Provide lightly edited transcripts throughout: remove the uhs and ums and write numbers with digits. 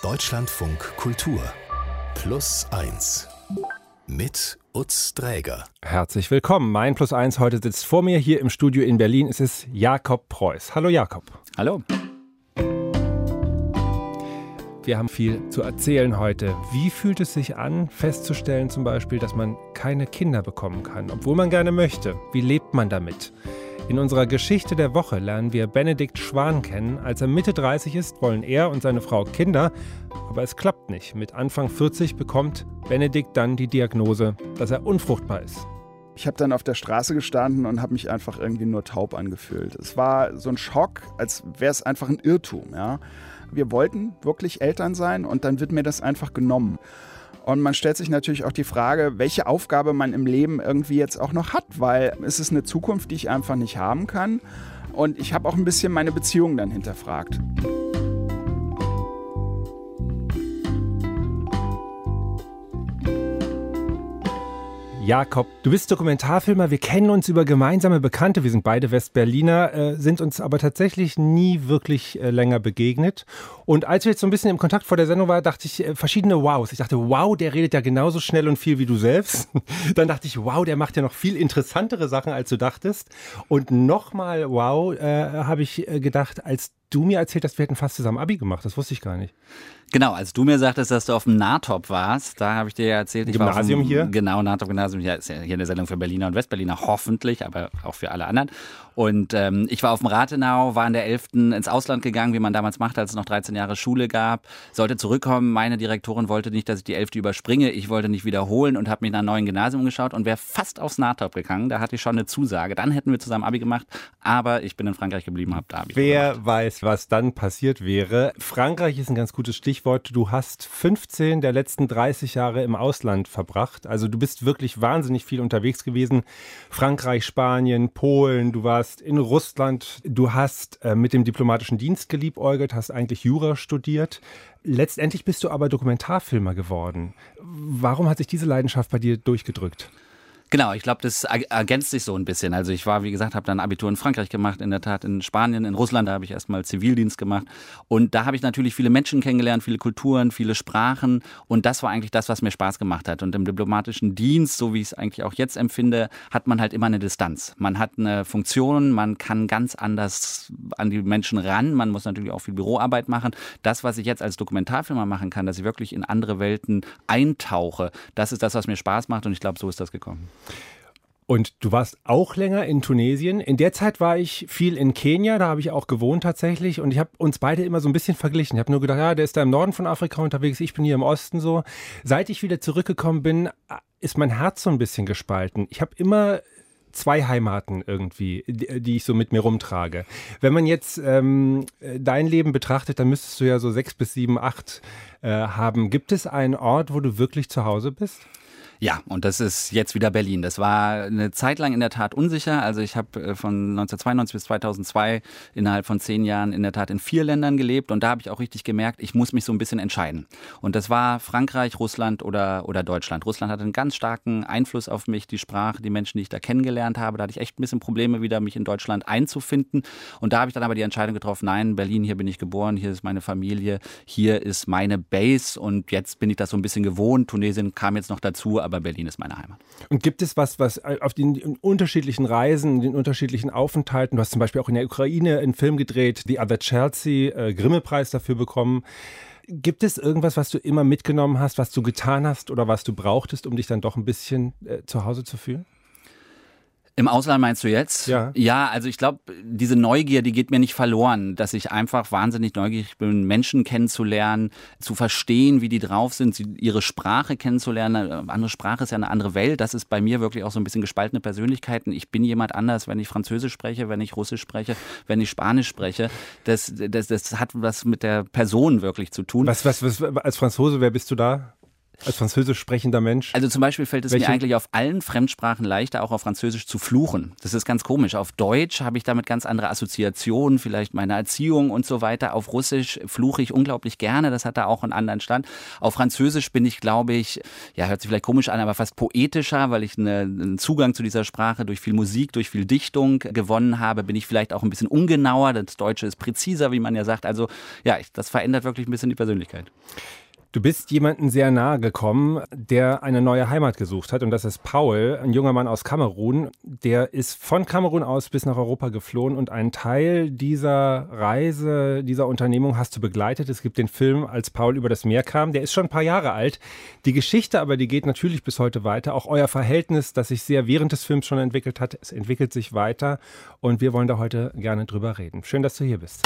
Deutschlandfunk Kultur Plus 1 mit Utz Dräger. Herzlich willkommen. Mein Plus 1 heute sitzt vor mir hier im Studio in Berlin. Es ist Jakob Preuß. Hallo Jakob. Hallo. Wir haben viel zu erzählen heute. Wie fühlt es sich an, festzustellen zum Beispiel, dass man keine Kinder bekommen kann, obwohl man gerne möchte? Wie lebt man damit? In unserer Geschichte der Woche lernen wir Benedikt Schwan kennen. Als er Mitte 30 ist, wollen er und seine Frau Kinder, aber es klappt nicht. Mit Anfang 40 bekommt Benedikt dann die Diagnose, dass er unfruchtbar ist. Ich habe dann auf der Straße gestanden und habe mich einfach irgendwie nur taub angefühlt. Es war so ein Schock, als wäre es einfach ein Irrtum. Ja? Wir wollten wirklich Eltern sein und dann wird mir das einfach genommen. Und man stellt sich natürlich auch die Frage, welche Aufgabe man im Leben irgendwie jetzt auch noch hat, weil es ist eine Zukunft, die ich einfach nicht haben kann. Und ich habe auch ein bisschen meine Beziehung dann hinterfragt. Jakob, du bist Dokumentarfilmer, wir kennen uns über gemeinsame Bekannte, wir sind beide Westberliner, sind uns aber tatsächlich nie wirklich länger begegnet. Und als wir jetzt so ein bisschen im Kontakt vor der Sendung waren, dachte ich verschiedene Wows. Ich dachte, wow, der redet ja genauso schnell und viel wie du selbst. Dann dachte ich, wow, der macht ja noch viel interessantere Sachen, als du dachtest. Und nochmal wow, habe ich gedacht, als du mir erzählt hast, wir hätten fast zusammen Abi gemacht. Das wusste ich gar nicht. Genau, als du mir sagtest, dass du auf dem NATOP warst, da habe ich dir ja erzählt, ich Gymnasium war auf dem, hier? Genau, NATOP-Gymnasium, ja, ist ja hier eine Sendung für Berliner und Westberliner, hoffentlich, aber auch für alle anderen. Und ich war auf dem Rathenau, war in der 11. ins Ausland gegangen, wie man damals machte, als es noch 13 Jahre Schule gab, sollte zurückkommen. Meine Direktorin wollte nicht, dass ich die 11. überspringe, ich wollte nicht wiederholen und habe mich nach einem neuen Gymnasium geschaut und wäre fast aufs NATOP gegangen. Da hatte ich schon eine Zusage. Dann hätten wir zusammen Abi gemacht, aber ich bin in Frankreich geblieben, habe da Abi gemacht. Wer weiß, was dann passiert wäre. Frankreich ist ein ganz gutes Stichwort. Du hast 15 der letzten 30 Jahre im Ausland verbracht. Also du bist wirklich wahnsinnig viel unterwegs gewesen. Frankreich, Spanien, Polen, du warst in Russland. Du hast mit dem diplomatischen Dienst geliebäugelt, hast eigentlich Jura studiert. Letztendlich bist du aber Dokumentarfilmer geworden. Warum hat sich diese Leidenschaft bei dir durchgedrückt? Genau, ich glaube, das ergänzt sich so ein bisschen. Also ich war, wie gesagt, habe dann Abitur in Frankreich gemacht, in der Tat in Spanien, in Russland, da habe ich erstmal Zivildienst gemacht. Und da habe ich natürlich viele Menschen kennengelernt, viele Kulturen, viele Sprachen. Und das war eigentlich das, was mir Spaß gemacht hat. Und im diplomatischen Dienst, so wie ich es eigentlich auch jetzt empfinde, hat man halt immer eine Distanz. Man hat eine Funktion, man kann ganz anders an die Menschen ran. Man muss natürlich auch viel Büroarbeit machen. Das, was ich jetzt als Dokumentarfilmer machen kann, dass ich wirklich in andere Welten eintauche, das ist das, was mir Spaß macht. Und ich glaube, so ist das gekommen. Und du warst auch länger in Tunesien. In der Zeit war ich viel in Kenia, da habe ich auch gewohnt tatsächlich. Und ich habe uns beide immer so ein bisschen verglichen. Ich habe nur gedacht, ja, der ist da im Norden von Afrika unterwegs, ich bin hier im Osten so. Seit ich wieder zurückgekommen bin, ist mein Herz so ein bisschen gespalten. Ich habe immer zwei Heimaten irgendwie, die ich so mit mir rumtrage. Wenn man jetzt dein Leben betrachtet, dann müsstest du ja so 6 bis 7, 8 haben. Gibt es einen Ort, wo du wirklich zu Hause bist? Ja, und das ist jetzt wieder Berlin. Das war eine Zeit lang in der Tat unsicher. Also ich habe von 1992 bis 2002 innerhalb von 10 Jahren in der Tat in 4 Ländern gelebt. Und da habe ich auch richtig gemerkt, ich muss mich so ein bisschen entscheiden. Und das war Frankreich, Russland oder Deutschland. Russland hatte einen ganz starken Einfluss auf mich, die Sprache, die Menschen, die ich da kennengelernt habe. Da hatte ich echt ein bisschen Probleme, wieder mich in Deutschland einzufinden. Und da habe ich dann aber die Entscheidung getroffen, nein, Berlin, hier bin ich geboren, hier ist meine Familie, hier ist meine Base. Und jetzt bin ich das so ein bisschen gewohnt. Tunesien kam jetzt noch dazu, aber Berlin ist meine Heimat. Und gibt es was auf den unterschiedlichen Reisen, den unterschiedlichen Aufenthalten, du hast zum Beispiel auch in der Ukraine einen Film gedreht, The Other Chelsea, Grimme-Preis dafür bekommen. Gibt es irgendwas, was du immer mitgenommen hast, was du getan hast oder was du brauchtest, um dich dann doch ein bisschen zu Hause zu fühlen? Im Ausland meinst du jetzt? Ja. Ja, also ich glaube, diese Neugier, die geht mir nicht verloren, dass ich einfach wahnsinnig neugierig bin, Menschen kennenzulernen, zu verstehen, wie die drauf sind, ihre Sprache kennenzulernen. Eine andere Sprache ist ja eine andere Welt. Das ist bei mir wirklich auch so ein bisschen gespaltene Persönlichkeiten. Ich bin jemand anders, wenn ich Französisch spreche, wenn ich Russisch spreche, wenn ich Spanisch spreche. Das hat was mit der Person wirklich zu tun. Was als Franzose, wer bist du da? Als französisch sprechender Mensch? Also zum Beispiel fällt es mir eigentlich auf allen Fremdsprachen leichter, auch auf Französisch zu fluchen. Das ist ganz komisch. Auf Deutsch habe ich damit ganz andere Assoziationen, vielleicht meine Erziehung und so weiter. Auf Russisch fluche ich unglaublich gerne, das hat da auch einen anderen Stand. Auf Französisch bin ich, glaube ich, ja, hört sich vielleicht komisch an, aber fast poetischer, weil ich einen Zugang zu dieser Sprache durch viel Musik, durch viel Dichtung gewonnen habe, bin ich vielleicht auch ein bisschen ungenauer. Das Deutsche ist präziser, wie man ja sagt. Also ja, das verändert wirklich ein bisschen die Persönlichkeit. Du bist jemandem sehr nahe gekommen, der eine neue Heimat gesucht hat und das ist Paul, ein junger Mann aus Kamerun. Der ist von Kamerun aus bis nach Europa geflohen und einen Teil dieser Reise, dieser Unternehmung hast du begleitet. Es gibt den Film Als Paul über das Meer kam, der ist schon ein paar Jahre alt. Die Geschichte aber, die geht natürlich bis heute weiter. Auch euer Verhältnis, das sich sehr während des Films schon entwickelt hat, es entwickelt sich weiter und wir wollen da heute gerne drüber reden. Schön, dass du hier bist.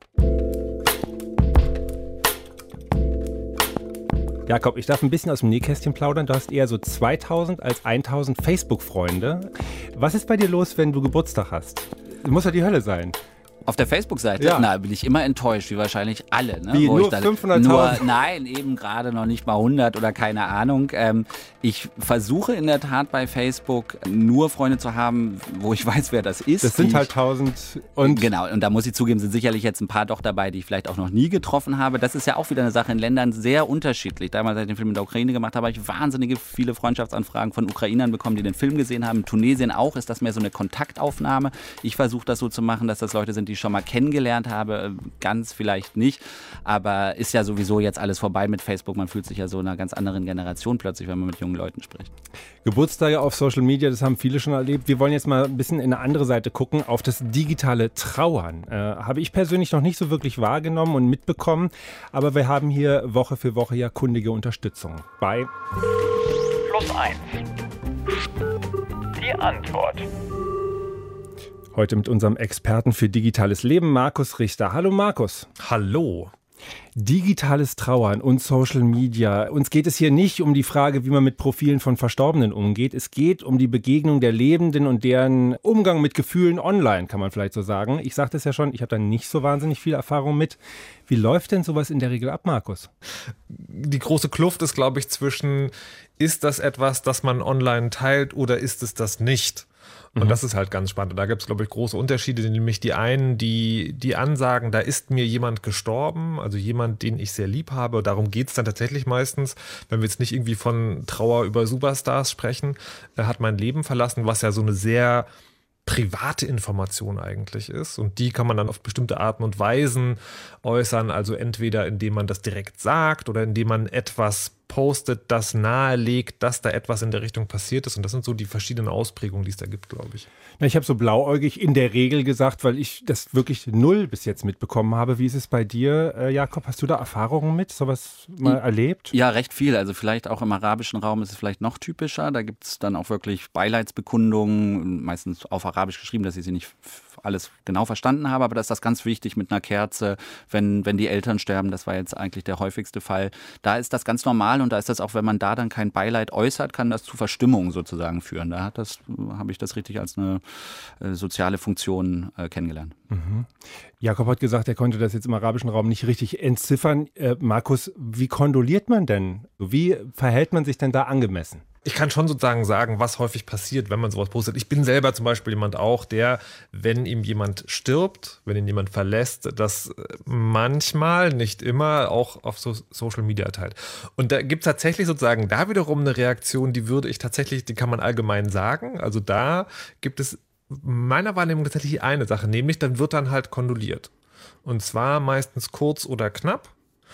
Jakob, ich darf ein bisschen aus dem Nähkästchen plaudern. Du hast eher so 2000 als 1000 Facebook-Freunde. Was ist bei dir los, wenn du Geburtstag hast? Muss ja die Hölle sein. Auf der Facebook-Seite? Ja. Na, bin ich immer enttäuscht, wie wahrscheinlich alle. Ne? Wie, nur 500.000? Nein, eben gerade noch nicht mal 100 oder keine Ahnung. Ich versuche in der Tat bei Facebook nur Freunde zu haben, wo ich weiß, wer das ist. Das sind halt 1000 und... Genau, und da muss ich zugeben, sind sicherlich jetzt ein paar doch dabei, die ich vielleicht auch noch nie getroffen habe. Das ist ja auch wieder eine Sache in Ländern sehr unterschiedlich. Damals, als ich den Film in der Ukraine gemacht habe, habe ich wahnsinnige viele Freundschaftsanfragen von Ukrainern bekommen, die den Film gesehen haben. In Tunesien auch ist das mehr so eine Kontaktaufnahme. Ich versuche das so zu machen, dass das Leute sind, die ich schon mal kennengelernt habe, ganz vielleicht nicht, aber ist ja sowieso jetzt alles vorbei mit Facebook, man fühlt sich ja so in einer ganz anderen Generation plötzlich, wenn man mit jungen Leuten spricht. Geburtstage auf Social Media, das haben viele schon erlebt. Wir wollen jetzt mal ein bisschen in eine andere Seite gucken, auf das digitale Trauern. Habe ich persönlich noch nicht so wirklich wahrgenommen und mitbekommen, aber wir haben hier Woche für Woche ja kundige Unterstützung bei +1. Die Antwort. Heute mit unserem Experten für digitales Leben, Markus Richter. Hallo Markus. Hallo. Digitales Trauern und Social Media. Uns geht es hier nicht um die Frage, wie man mit Profilen von Verstorbenen umgeht. Es geht um die Begegnung der Lebenden und deren Umgang mit Gefühlen online, kann man vielleicht so sagen. Ich sagte es ja schon, ich habe da nicht so wahnsinnig viel Erfahrung mit. Wie läuft denn sowas in der Regel ab, Markus? Die große Kluft ist, glaube ich, zwischen, ist das etwas, das man online teilt oder ist es das nicht? Und das ist halt ganz spannend. Und da gibt es, glaube ich, große Unterschiede, nämlich die einen, die ansagen, da ist mir jemand gestorben, also jemand, den ich sehr lieb habe. Darum geht es dann tatsächlich meistens, wenn wir jetzt nicht irgendwie von Trauer über Superstars sprechen, hat mein Leben verlassen, was ja so eine sehr private Information eigentlich ist. Und die kann man dann auf bestimmte Arten und Weisen äußern, also entweder indem man das direkt sagt oder indem man etwas postet, das nahelegt, dass da etwas in der Richtung passiert ist. Und das sind so die verschiedenen Ausprägungen, die es da gibt, glaube ich. Ich habe so blauäugig in der Regel gesagt, weil ich das wirklich null bis jetzt mitbekommen habe. Wie ist es bei dir, Jakob? Hast du da Erfahrungen mit, sowas mal erlebt? Ja, recht viel. Also vielleicht auch im arabischen Raum ist es vielleicht noch typischer. Da gibt es dann auch wirklich Beileidsbekundungen, meistens auf Arabisch geschrieben, dass ich sie nicht alles genau verstanden habe, aber da ist das ganz wichtig mit einer Kerze, wenn die Eltern sterben, das war jetzt eigentlich der häufigste Fall. Da ist das ganz normal und da ist das auch, wenn man da dann kein Beileid äußert, kann das zu Verstimmung sozusagen führen. Da habe ich das richtig als eine soziale Funktion kennengelernt. Mhm. Jakob hat gesagt, er konnte das jetzt im arabischen Raum nicht richtig entziffern. Markus, wie kondoliert man denn? Wie verhält man sich denn da angemessen? Ich kann schon sozusagen sagen, was häufig passiert, wenn man sowas postet. Ich bin selber zum Beispiel jemand auch, der, wenn ihm jemand stirbt, wenn ihn jemand verlässt, das manchmal, nicht immer, auch auf Social Media teilt. Und da gibt es tatsächlich sozusagen da wiederum eine Reaktion, die kann man allgemein sagen. Also da gibt es meiner Wahrnehmung tatsächlich eine Sache, nämlich dann wird dann halt kondoliert. Und zwar meistens kurz oder knapp.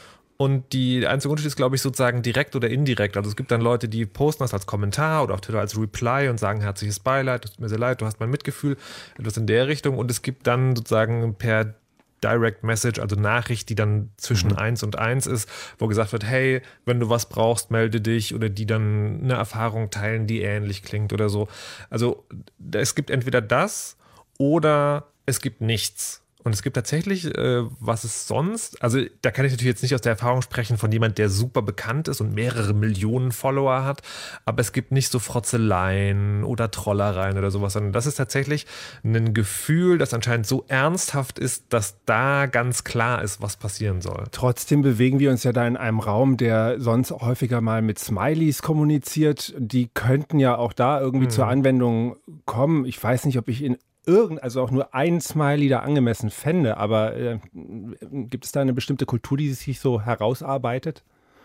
Und der einzige Unterschied ist, glaube ich, sozusagen direkt oder indirekt. Also es gibt dann Leute, die posten das als Kommentar oder auf Twitter als Reply und sagen herzliches Beileid, es tut mir sehr leid, du hast mein Mitgefühl, etwas in der Richtung. Und es gibt dann sozusagen per Direct Message, also Nachricht, die dann zwischen 1 und 1 ist, wo gesagt wird, hey, wenn du was brauchst, melde dich, oder die dann eine Erfahrung teilen, die ähnlich klingt oder so. Also es gibt entweder das oder es gibt nichts. Und es gibt tatsächlich, was es sonst, also da kann ich natürlich jetzt nicht aus der Erfahrung sprechen von jemand, der super bekannt ist und mehrere Millionen Follower hat, aber es gibt nicht so Frotzeleien oder Trollereien oder sowas, sondern das ist tatsächlich ein Gefühl, das anscheinend so ernsthaft ist, dass da ganz klar ist, was passieren soll. Trotzdem bewegen wir uns ja da in einem Raum, der sonst häufiger mal mit Smileys kommuniziert. Die könnten ja auch da irgendwie zur Anwendung kommen. Ich weiß nicht, ob ich also auch nur ein Smiley da angemessen fände, aber gibt es da eine bestimmte Kultur, die sich so herausarbeitet?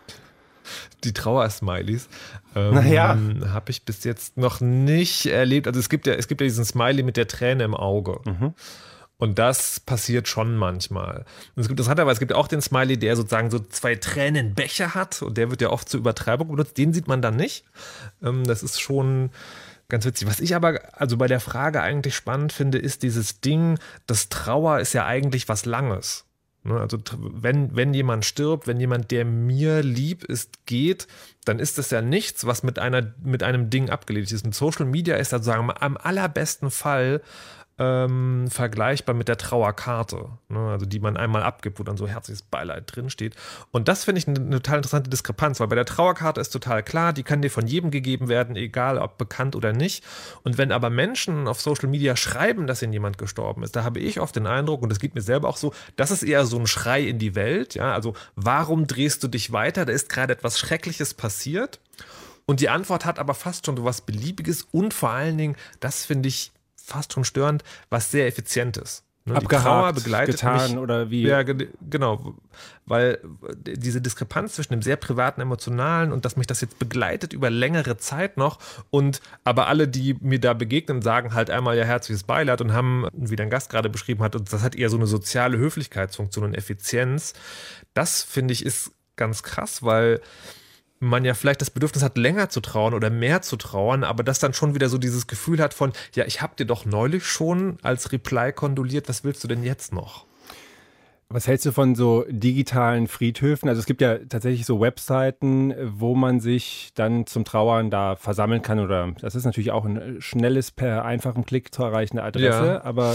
Die Trauer-Smileys Naja. habe ich bis jetzt noch nicht erlebt. Also es gibt ja diesen Smiley mit der Träne im Auge. Und das passiert schon manchmal. Und es gibt aber es gibt auch den Smiley, der sozusagen so 2 Tränenbecher hat und der wird ja oft zur Übertreibung benutzt. Den sieht man dann nicht. Das ist schon ganz witzig. Was ich aber also bei der Frage eigentlich spannend finde, ist dieses Ding, dass Trauer ist ja eigentlich was Langes. Also wenn jemand stirbt, wenn jemand, der mir lieb ist, geht, dann ist das ja nichts, was mit einem Ding abgelegt ist. Und Social Media ist sozusagen am allerbesten Fall vergleichbar mit der Trauerkarte, also die man einmal abgibt, wo dann so herzliches Beileid drinsteht. Und das finde ich eine total interessante Diskrepanz, weil bei der Trauerkarte ist total klar, die kann dir von jedem gegeben werden, egal ob bekannt oder nicht. Und wenn aber Menschen auf Social Media schreiben, dass ihnen jemand gestorben ist, da habe ich oft den Eindruck, und das geht mir selber auch so, das ist eher so ein Schrei in die Welt. Ja? Also warum drehst du dich weiter? Da ist gerade etwas Schreckliches passiert. Und die Antwort hat aber fast schon so was Beliebiges und vor allen Dingen, das finde ich fast schon störend, was sehr Effizientes. Abgehakt, die Trauer begleitet getan mich, oder wie? Ja, genau, weil diese Diskrepanz zwischen dem sehr privaten, emotionalen und dass mich das jetzt begleitet über längere Zeit noch und aber alle, die mir da begegnen, sagen halt einmal ja herzliches Beileid und haben, wie dein Gast gerade beschrieben hat, und das hat eher so eine soziale Höflichkeitsfunktion und Effizienz. Das, finde ich, ist ganz krass, weil man ja vielleicht das Bedürfnis hat, länger zu trauern oder mehr zu trauern, aber das dann schon wieder so dieses Gefühl hat von, ja, ich habe dir doch neulich schon als Reply kondoliert, was willst du denn jetzt noch? Was hältst du von so digitalen Friedhöfen? Also es gibt ja tatsächlich so Webseiten, wo man sich dann zum Trauern da versammeln kann oder das ist natürlich auch ein schnelles, per einfachen Klick zu erreichende Adresse, Ja. aber...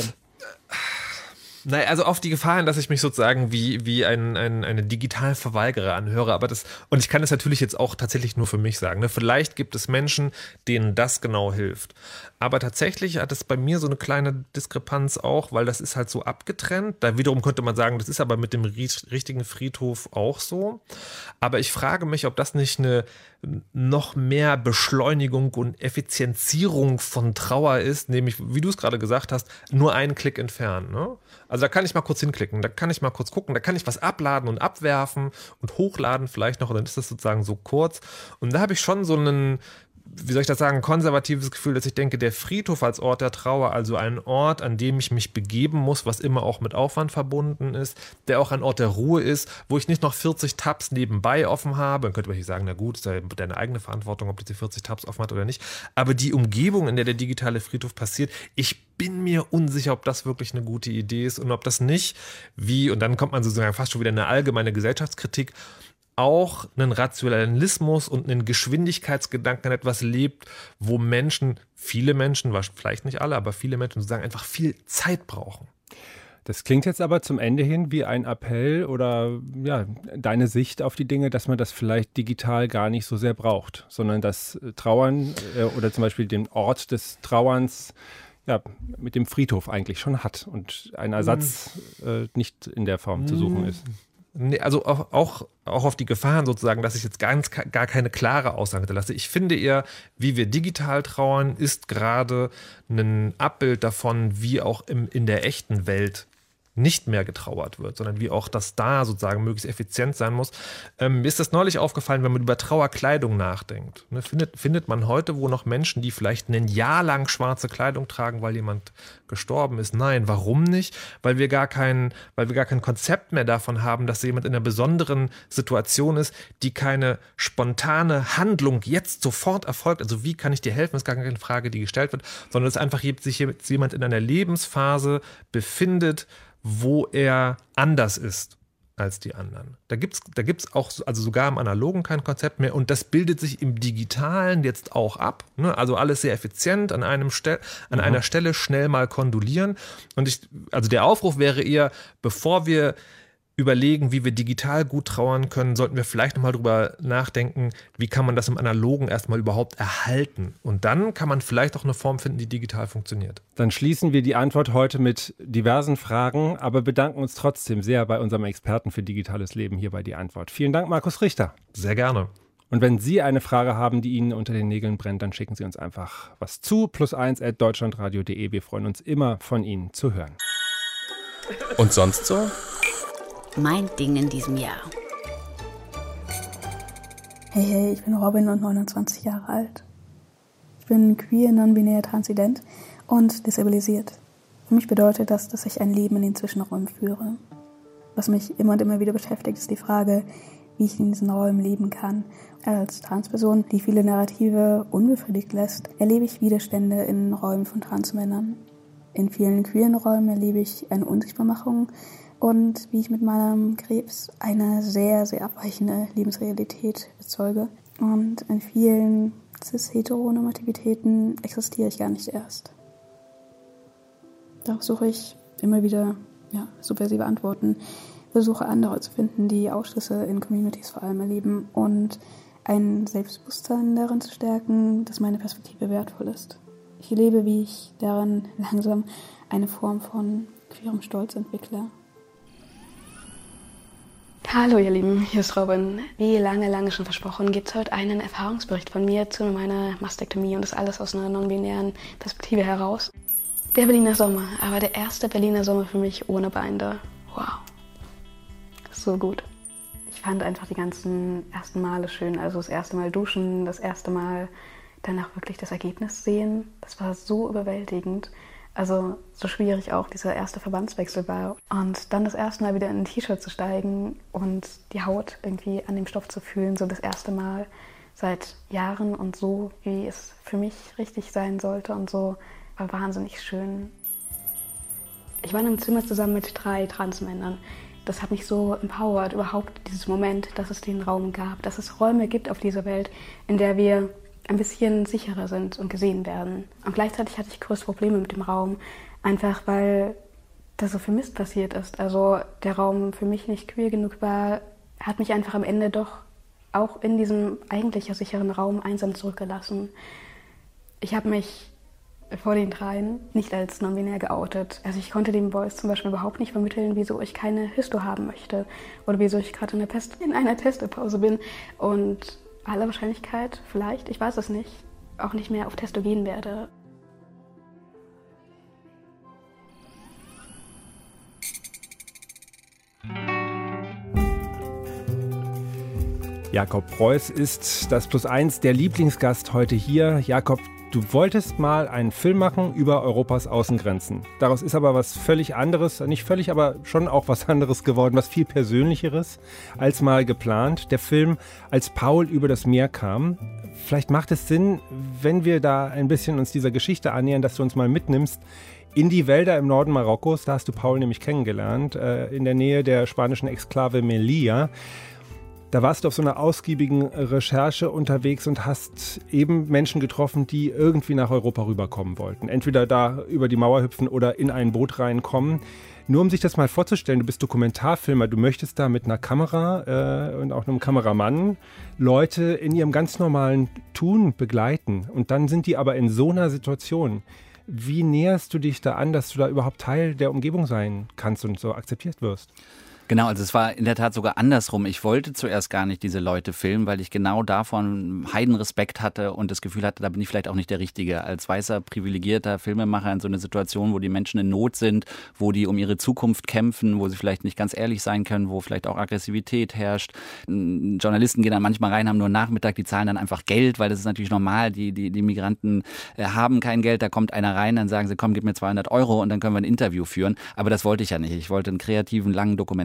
Naja, also auf die Gefahr hin, dass ich mich sozusagen wie eine Digitalverweigerer anhöre, und ich kann das natürlich jetzt auch tatsächlich nur für mich sagen, ne? Vielleicht gibt es Menschen, denen das genau hilft. Aber tatsächlich hat es bei mir so eine kleine Diskrepanz auch, weil das ist halt so abgetrennt. Da wiederum könnte man sagen, das ist aber mit dem richtigen Friedhof auch so. Aber ich frage mich, ob das nicht eine noch mehr Beschleunigung und Effizienzierung von Trauer ist, nämlich, wie du es gerade gesagt hast, nur einen Klick entfernt. Ne? Also da kann ich mal kurz hinklicken, da kann ich mal kurz gucken, da kann ich was abladen und abwerfen und hochladen vielleicht noch und dann ist das sozusagen so kurz. Und da habe ich schon so einen, wie soll ich das sagen, konservatives Gefühl, dass ich denke, der Friedhof als Ort der Trauer, also ein Ort, an dem ich mich begeben muss, was immer auch mit Aufwand verbunden ist, der auch ein Ort der Ruhe ist, wo ich nicht noch 40 Tabs nebenbei offen habe. Dann könnte man hier sagen, na gut, ist ja deine eigene Verantwortung, ob die 40 Tabs offen hat oder nicht. Aber die Umgebung, in der der digitale Friedhof passiert, ich bin mir unsicher, ob das wirklich eine gute Idee ist und ob das nicht, und dann kommt man sozusagen fast schon wieder in eine allgemeine Gesellschaftskritik, auch einen Rationalismus und einen Geschwindigkeitsgedanken etwas lebt, wo viele Menschen, vielleicht nicht alle, aber viele Menschen sozusagen einfach viel Zeit brauchen. Das klingt jetzt aber zum Ende hin wie ein Appell oder ja, deine Sicht auf die Dinge, dass man das vielleicht digital gar nicht so sehr braucht, sondern das Trauern oder zum Beispiel den Ort des Trauerns ja, mit dem Friedhof eigentlich schon hat und ein Ersatz nicht in der Form zu suchen ist. Nee, also auch auf die Gefahren sozusagen, dass ich jetzt gar keine klare Aussage hinterlasse. Ich finde eher, wie wir digital trauern, ist gerade ein Abbild davon, wie auch in der echten Welt nicht mehr getrauert wird, sondern wie auch das da sozusagen möglichst effizient sein muss. Mir ist das neulich aufgefallen, wenn man über Trauerkleidung nachdenkt. Ne, findet man heute wohl noch Menschen, die vielleicht ein Jahr lang schwarze Kleidung tragen, weil jemand gestorben ist? Nein, warum nicht? Weil wir gar kein Konzept mehr davon haben, dass jemand in einer besonderen Situation ist, die keine spontane Handlung jetzt sofort erfolgt. Also wie kann ich dir helfen? Ist gar keine Frage, die gestellt wird, sondern es einfach sich jetzt jemand in einer Lebensphase befindet, wo er anders ist. als die anderen. Da gibt's auch, also sogar im Analogen kein Konzept mehr und das bildet sich im Digitalen jetzt auch ab. Ne? Also alles sehr effizient, an einer Stelle schnell mal kondulieren. Und also der Aufruf wäre eher, bevor wir überlegen, wie wir digital gut trauern können, sollten wir vielleicht nochmal drüber nachdenken, wie kann man das im Analogen erstmal überhaupt erhalten. Und dann kann man vielleicht auch eine Form finden, die digital funktioniert. Dann schließen wir die Antwort heute mit diversen Fragen, aber bedanken uns trotzdem sehr bei unserem Experten für digitales Leben hier bei Die Antwort. Vielen Dank, Markus Richter. Sehr gerne. Und wenn Sie eine Frage haben, die Ihnen unter den Nägeln brennt, dann schicken Sie uns einfach was zu, +1@deutschlandradio.de. Wir freuen uns immer, von Ihnen zu hören. Und sonst so? Mein Ding in diesem Jahr. Hey, ich bin Robin und 29 Jahre alt. Ich bin queer, non-binär, transident und disabilisiert. Für mich bedeutet das, dass ich ein Leben in den Zwischenräumen führe. Was mich immer und immer wieder beschäftigt, ist die Frage, wie ich in diesen Räumen leben kann. Als Transperson, die viele Narrative unbefriedigt lässt, erlebe ich Widerstände in Räumen von Transmännern. In vielen queeren Räumen erlebe ich eine Unsichtbarmachung und wie ich mit meinem Krebs eine sehr, sehr abweichende Lebensrealität bezeuge. Und in vielen cis-heteronormativitäten existiere ich gar nicht erst. Darauf suche ich immer wieder subversive Antworten, versuche andere zu finden, die Ausschlüsse in Communities vor allem erleben und ein Selbstbewusstsein darin zu stärken, dass meine Perspektive wertvoll ist. Ich erlebe, wie ich darin langsam eine Form von queerem Stolz entwickle. Hallo ihr Lieben, hier ist Robin. Wie lange schon versprochen, gibt es heute einen Erfahrungsbericht von mir zu meiner Mastektomie und das alles aus einer non-binären Perspektive heraus. Der Berliner Sommer, aber der erste Berliner Sommer für mich ohne Beinde. Wow, so gut. Ich fand einfach die ganzen ersten Male schön, also das erste Mal duschen, das erste Mal danach wirklich das Ergebnis sehen. Das war so überwältigend. Also so schwierig auch dieser erste Verbandswechsel war. Und dann das erste Mal wieder in ein T-Shirt zu steigen und die Haut irgendwie an dem Stoff zu fühlen, so das erste Mal seit Jahren und so, wie es für mich richtig sein sollte und so, war wahnsinnig schön. Ich war in einem Zimmer zusammen mit 3 Transmännern. Das hat mich so empowert, überhaupt dieses Moment, dass es den Raum gab, dass es Räume gibt auf dieser Welt, in der wir ein bisschen sicherer sind und gesehen werden. Und gleichzeitig hatte ich größte Probleme mit dem Raum, einfach weil da so viel Mist passiert ist. Also der Raum für mich nicht queer genug war, hat mich einfach am Ende doch auch in diesem eigentlich sicheren Raum einsam zurückgelassen. Ich habe mich vor den 3 nicht als non-binär geoutet. Also ich konnte den Boys zum Beispiel überhaupt nicht vermitteln, wieso ich keine Hysto haben möchte oder wieso ich gerade in einer Testepause bin und aller Wahrscheinlichkeit, vielleicht, ich weiß es nicht, auch nicht mehr auf Testo gehen werde. Jakob Preuß ist das +1, der Lieblingsgast heute hier. Jakob, du wolltest mal einen Film machen über Europas Außengrenzen. Daraus ist aber was völlig anderes, nicht völlig, aber schon auch was anderes geworden, was viel Persönlicheres als mal geplant. Der Film Als Paul über das Meer kam. Vielleicht macht es Sinn, wenn wir da ein bisschen uns dieser Geschichte annähern, dass du uns mal mitnimmst in die Wälder im Norden Marokkos. Da hast du Paul nämlich kennengelernt, in der Nähe der spanischen Exklave Melilla. Da warst du auf so einer ausgiebigen Recherche unterwegs und hast eben Menschen getroffen, die irgendwie nach Europa rüberkommen wollten. Entweder da über die Mauer hüpfen oder in ein Boot reinkommen. Nur um sich das mal vorzustellen, du bist Dokumentarfilmer, du möchtest da mit einer Kamera und auch einem Kameramann Leute in ihrem ganz normalen Tun begleiten. Und dann sind die aber in so einer Situation. Wie näherst du dich da an, dass du da überhaupt Teil der Umgebung sein kannst und so akzeptiert wirst? Genau, also es war in der Tat sogar andersrum. Ich wollte zuerst gar nicht diese Leute filmen, weil ich genau davon Heidenrespekt hatte und das Gefühl hatte, da bin ich vielleicht auch nicht der Richtige. Als weißer, privilegierter Filmemacher in so einer Situation, wo die Menschen in Not sind, wo die um ihre Zukunft kämpfen, wo sie vielleicht nicht ganz ehrlich sein können, wo vielleicht auch Aggressivität herrscht. Journalisten gehen dann manchmal rein, haben nur Nachmittag, die zahlen dann einfach Geld, weil das ist natürlich normal. Die Migranten haben kein Geld, da kommt einer rein, dann sagen sie, komm, gib mir 200 € und dann können wir ein Interview führen. Aber das wollte ich ja nicht. Ich wollte einen kreativen, langen Dokumentarfilm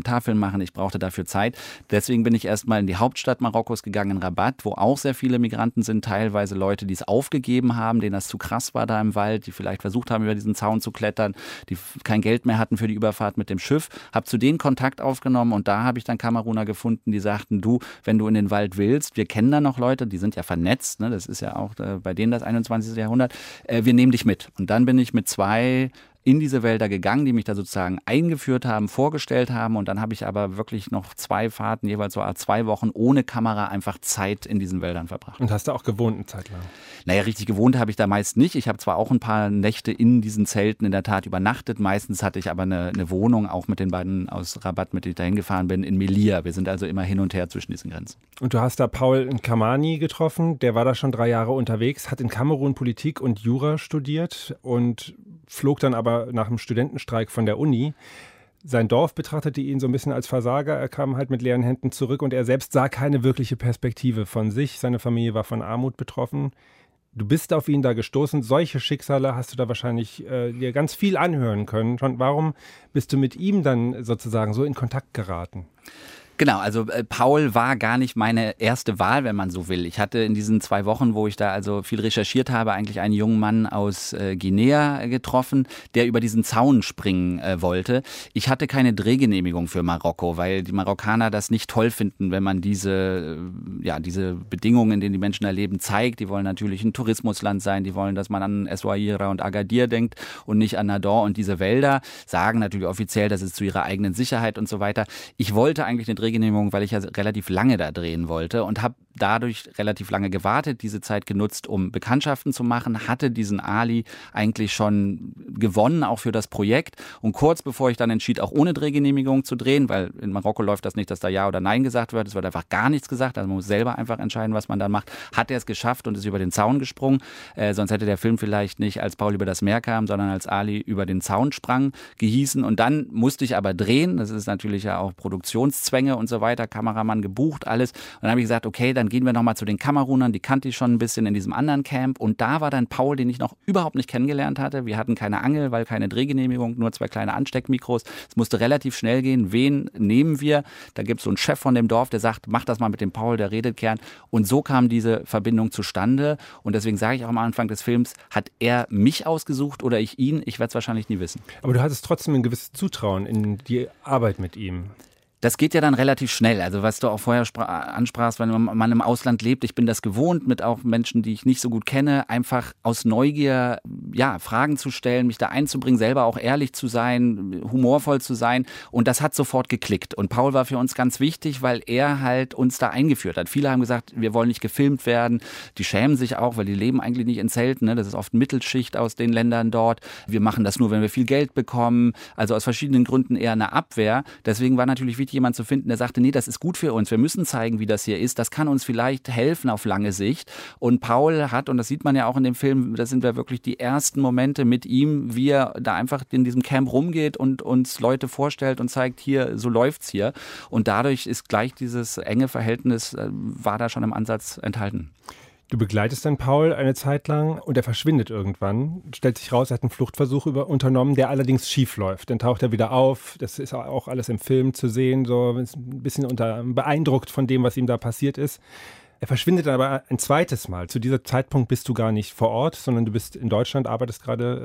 Dokumentarfilm machen, ich brauchte dafür Zeit. Deswegen bin ich erstmal in die Hauptstadt Marokkos gegangen, in Rabat, wo auch sehr viele Migranten sind, teilweise Leute, die es aufgegeben haben, denen das zu krass war da im Wald, die vielleicht versucht haben, über diesen Zaun zu klettern, die kein Geld mehr hatten für die Überfahrt mit dem Schiff. Habe zu denen Kontakt aufgenommen und da habe ich dann Kameruner gefunden, die sagten, du, wenn du in den Wald willst, wir kennen da noch Leute, die sind ja vernetzt, ne? Das ist ja auch bei denen das 21. Jahrhundert, wir nehmen dich mit. Und dann bin ich mit 2 in diese Wälder gegangen, die mich da sozusagen eingeführt haben, vorgestellt haben und dann habe ich aber wirklich noch 2 Fahrten, jeweils so 2 Wochen ohne Kamera einfach Zeit in diesen Wäldern verbracht. Und hast du auch gewohnt eine Zeit lang? Naja, richtig gewohnt habe ich da meist nicht. Ich habe zwar auch ein paar Nächte in diesen Zelten in der Tat übernachtet, meistens hatte ich aber eine Wohnung, auch mit den beiden aus Rabat, mit denen ich da hingefahren bin, in Melilla. Wir sind also immer hin und her zwischen diesen Grenzen. Und du hast da Paul Nkamani getroffen, der war da schon 3 Jahre unterwegs, hat in Kamerun Politik und Jura studiert und flog dann aber nach dem Studentenstreik von der Uni. Sein Dorf betrachtete ihn so ein bisschen als Versager. Er kam halt mit leeren Händen zurück und er selbst sah keine wirkliche Perspektive von sich. Seine Familie war von Armut betroffen. Du bist auf ihn da gestoßen. Solche Schicksale hast du da wahrscheinlich dir ganz viel anhören können. Warum bist du mit ihm dann sozusagen so in Kontakt geraten? Genau, also Paul war gar nicht meine erste Wahl, wenn man so will. Ich hatte in diesen 2 Wochen, wo ich da also viel recherchiert habe, eigentlich einen jungen Mann aus Guinea getroffen, der über diesen Zaun springen wollte. Ich hatte keine Drehgenehmigung für Marokko, weil die Marokkaner das nicht toll finden, wenn man diese Bedingungen, in denen die Menschen da leben, zeigt. Die wollen natürlich ein Tourismusland sein, die wollen, dass man an Essaouira und Agadir denkt und nicht an Nador und diese Wälder. Sagen natürlich offiziell, das ist zu ihrer eigenen Sicherheit und so weiter. Ich wollte eigentlich eine Drehgenehmigung, weil ich ja relativ lange da drehen wollte und habe dadurch relativ lange gewartet, diese Zeit genutzt, um Bekanntschaften zu machen, hatte diesen Ali eigentlich schon gewonnen, auch für das Projekt und kurz bevor ich dann entschied, auch ohne Drehgenehmigung zu drehen, weil in Marokko läuft das nicht, dass da Ja oder Nein gesagt wird, es wird einfach gar nichts gesagt, also man muss selber einfach entscheiden, was man dann macht, hat er es geschafft und ist über den Zaun gesprungen, sonst hätte der Film vielleicht nicht als Paul über das Meer kam, sondern als Ali über den Zaun sprang, gehießen und dann musste ich aber drehen, das ist natürlich ja auch Produktionszwänge und so weiter, Kameramann gebucht, alles. Und dann habe ich gesagt, okay, dann gehen wir nochmal zu den Kamerunern, die kannte ich schon ein bisschen in diesem anderen Camp. Und da war dann Paul, den ich noch überhaupt nicht kennengelernt hatte. Wir hatten keine Angel, weil keine Drehgenehmigung, nur 2 kleine Ansteckmikros. Es musste relativ schnell gehen. Wen nehmen wir? Da gibt es so einen Chef von dem Dorf, der sagt, mach das mal mit dem Paul, der redet gern. Und so kam diese Verbindung zustande. Und deswegen sage ich auch am Anfang des Films, hat er mich ausgesucht oder ich ihn? Ich werde es wahrscheinlich nie wissen. Aber du hattest trotzdem ein gewisses Zutrauen in die Arbeit mit ihm. Das geht ja dann relativ schnell. Also was du auch vorher ansprachst, wenn man im Ausland lebt, ich bin das gewohnt, mit auch Menschen, die ich nicht so gut kenne, einfach aus Neugier Fragen zu stellen, mich da einzubringen, selber auch ehrlich zu sein, humorvoll zu sein. Und das hat sofort geklickt. Und Paul war für uns ganz wichtig, weil er halt uns da eingeführt hat. Viele haben gesagt, wir wollen nicht gefilmt werden. Die schämen sich auch, weil die leben eigentlich nicht in Zelten. Ne? Das ist oft Mittelschicht aus den Ländern dort. Wir machen das nur, wenn wir viel Geld bekommen. Also aus verschiedenen Gründen eher eine Abwehr. Deswegen war natürlich wichtig, jemand zu finden, der sagte, nee, das ist gut für uns, wir müssen zeigen, wie das hier ist, das kann uns vielleicht helfen auf lange Sicht. Und Paul hat, und das sieht man ja auch in dem Film, das sind ja wirklich die ersten Momente mit ihm, wie er da einfach in diesem Camp rumgeht und uns Leute vorstellt und zeigt, hier, so läuft's hier. Und dadurch ist gleich dieses enge Verhältnis, war da schon im Ansatz enthalten. Du begleitest dann Paul eine Zeit lang und er verschwindet irgendwann. Stellt sich raus, er hat einen Fluchtversuch unternommen, der allerdings schief läuft. Dann taucht er wieder auf. Das ist auch alles im Film zu sehen, so ein bisschen beeindruckt von dem, was ihm da passiert ist. Er verschwindet dann aber ein zweites Mal. Zu diesem Zeitpunkt bist du gar nicht vor Ort, sondern du bist in Deutschland, arbeitest gerade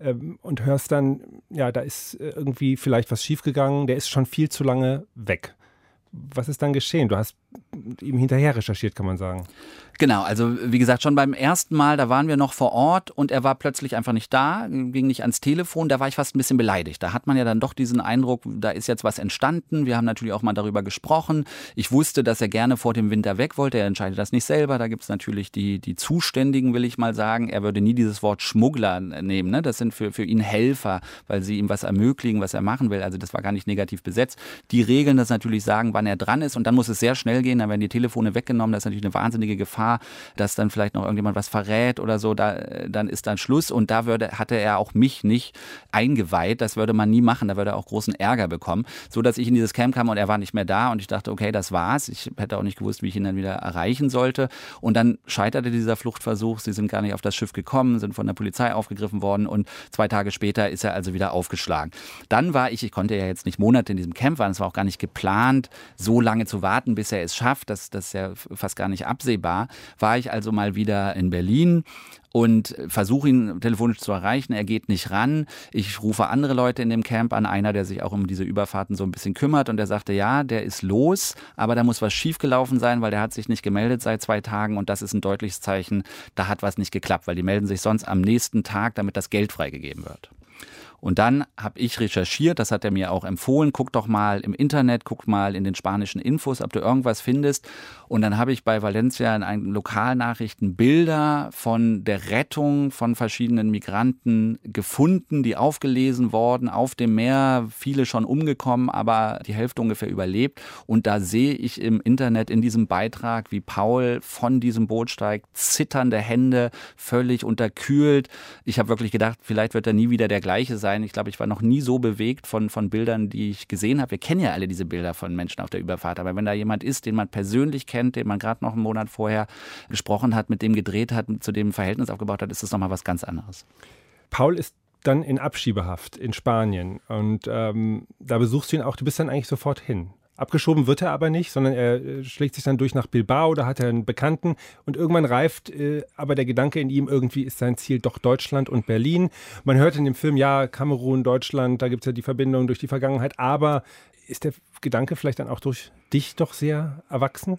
und hörst dann, ja, da ist irgendwie vielleicht was schiefgegangen. Der ist schon viel zu lange weg. Was ist dann geschehen? Du hast ihm hinterher recherchiert, kann man sagen. Genau, also wie gesagt, schon beim ersten Mal, da waren wir noch vor Ort und er war plötzlich einfach nicht da, ging nicht ans Telefon, da war ich fast ein bisschen beleidigt. Da hat man ja dann doch diesen Eindruck, da ist jetzt was entstanden. Wir haben natürlich auch mal darüber gesprochen. Ich wusste, dass er gerne vor dem Winter weg wollte. Er entscheidet das nicht selber. Da gibt es natürlich die Zuständigen, will ich mal sagen. Er würde nie dieses Wort Schmuggler nehmen. Ne? Das sind für ihn Helfer, weil sie ihm was ermöglichen, was er machen will. Also das war gar nicht negativ besetzt. Die regeln das natürlich, sagen, wann er dran ist und dann muss es sehr schnell gehen. Dann werden die Telefone weggenommen. Das ist natürlich eine wahnsinnige Gefahr, dass dann vielleicht noch irgendjemand was verrät oder so. Dann ist dann Schluss. Und da hatte er auch mich nicht eingeweiht. Das würde man nie machen. Da würde er auch großen Ärger bekommen. So, dass ich in dieses Camp kam und er war nicht mehr da. Und ich dachte, okay, das war's. Ich hätte auch nicht gewusst, wie ich ihn dann wieder erreichen sollte. Und dann scheiterte dieser Fluchtversuch. Sie sind gar nicht auf das Schiff gekommen, sind von der Polizei aufgegriffen worden. Und 2 Tage später ist er also wieder aufgeschlagen. Dann war ich konnte ja jetzt nicht Monate in diesem Camp waren. Es war auch gar nicht geplant, so lange zu warten, bis er es schafft. Das ist ja fast gar nicht absehbar. War ich also mal wieder in Berlin und versuche ihn telefonisch zu erreichen. Er geht nicht ran. Ich rufe andere Leute in dem Camp an, einer, der sich auch um diese Überfahrten so ein bisschen kümmert. Und der sagte, ja, der ist los, aber da muss was schiefgelaufen sein, weil der hat sich nicht gemeldet seit 2 Tagen. Und das ist ein deutliches Zeichen, da hat was nicht geklappt, weil die melden sich sonst am nächsten Tag, damit das Geld freigegeben wird. Und dann habe ich recherchiert, das hat er mir auch empfohlen, guck doch mal im Internet, guck mal in den spanischen Infos, ob du irgendwas findest. Und dann habe ich bei Valencia in einen Lokalnachrichten Bilder von der Rettung von verschiedenen Migranten gefunden, die aufgelesen worden auf dem Meer, viele schon umgekommen, aber die Hälfte ungefähr überlebt. Und da sehe ich im Internet in diesem Beitrag, wie Paul von diesem Boot steigt, zitternde Hände, völlig unterkühlt. Ich habe wirklich gedacht, vielleicht wird er nie wieder der gleiche sein. Ich glaube, ich war noch nie so bewegt von Bildern, die ich gesehen habe. Wir kennen ja alle diese Bilder von Menschen auf der Überfahrt, aber wenn da jemand ist, den man persönlich kennt, den man gerade noch einen Monat vorher gesprochen hat, mit dem gedreht hat, zu dem ein Verhältnis aufgebaut hat, ist das nochmal was ganz anderes. Paul ist dann in Abschiebehaft in Spanien und da besuchst du ihn auch, du bist dann eigentlich sofort hin. Abgeschoben wird er aber nicht, sondern er schlägt sich dann durch nach Bilbao, da hat er einen Bekannten und irgendwann reift aber der Gedanke in ihm, irgendwie ist sein Ziel doch Deutschland und Berlin. Man hört in dem Film, ja, Kamerun, Deutschland, da gibt es ja die Verbindung durch die Vergangenheit, aber ist der Gedanke vielleicht dann auch durch dich doch sehr erwachsen?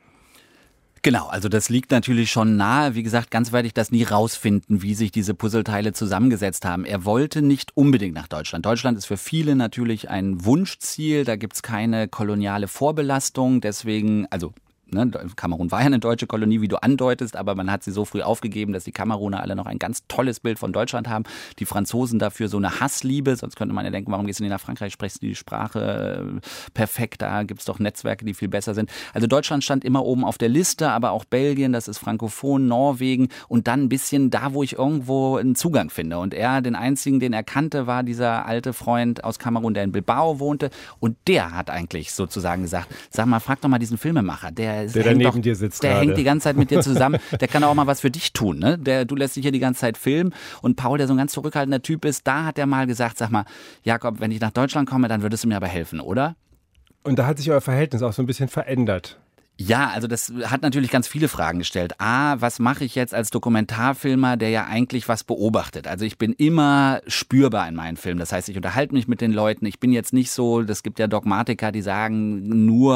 Genau, also das liegt natürlich schon nahe. Wie gesagt, ganz werde ich das nie rausfinden, wie sich diese Puzzleteile zusammengesetzt haben. Er wollte nicht unbedingt nach Deutschland. Deutschland ist für viele natürlich ein Wunschziel. Da gibt's keine koloniale Vorbelastung. Deswegen, also Kamerun war ja eine deutsche Kolonie, wie du andeutest, aber man hat sie so früh aufgegeben, dass die Kameruner alle noch ein ganz tolles Bild von Deutschland haben. Die Franzosen dafür so eine Hassliebe, sonst könnte man ja denken, warum gehst du nicht nach Frankreich, sprichst du die Sprache perfekt, da gibt's doch Netzwerke, die viel besser sind. Also Deutschland stand immer oben auf der Liste, aber auch Belgien, das ist frankophon, Norwegen und dann ein bisschen da, wo ich irgendwo einen Zugang finde. Und den einzigen, den er kannte, war dieser alte Freund aus Kamerun, der in Bilbao wohnte und der hat eigentlich sozusagen gesagt, sag mal, frag doch mal diesen Filmemacher, der neben dir sitzt der gerade. Hängt die ganze Zeit mit dir zusammen. Der kann auch mal was für dich tun. Ne? Du lässt dich hier die ganze Zeit filmen. Und Paul, der so ein ganz zurückhaltender Typ ist, da hat er mal gesagt, sag mal, Jakob, wenn ich nach Deutschland komme, dann würdest du mir aber helfen, oder? Und da hat sich euer Verhältnis auch so ein bisschen verändert. Ja, also das hat natürlich ganz viele Fragen gestellt. Was mache ich jetzt als Dokumentarfilmer, der ja eigentlich was beobachtet? Also ich bin immer spürbar in meinen Filmen. Das heißt, ich unterhalte mich mit den Leuten. Ich bin jetzt nicht so, das gibt ja Dogmatiker, die sagen, nur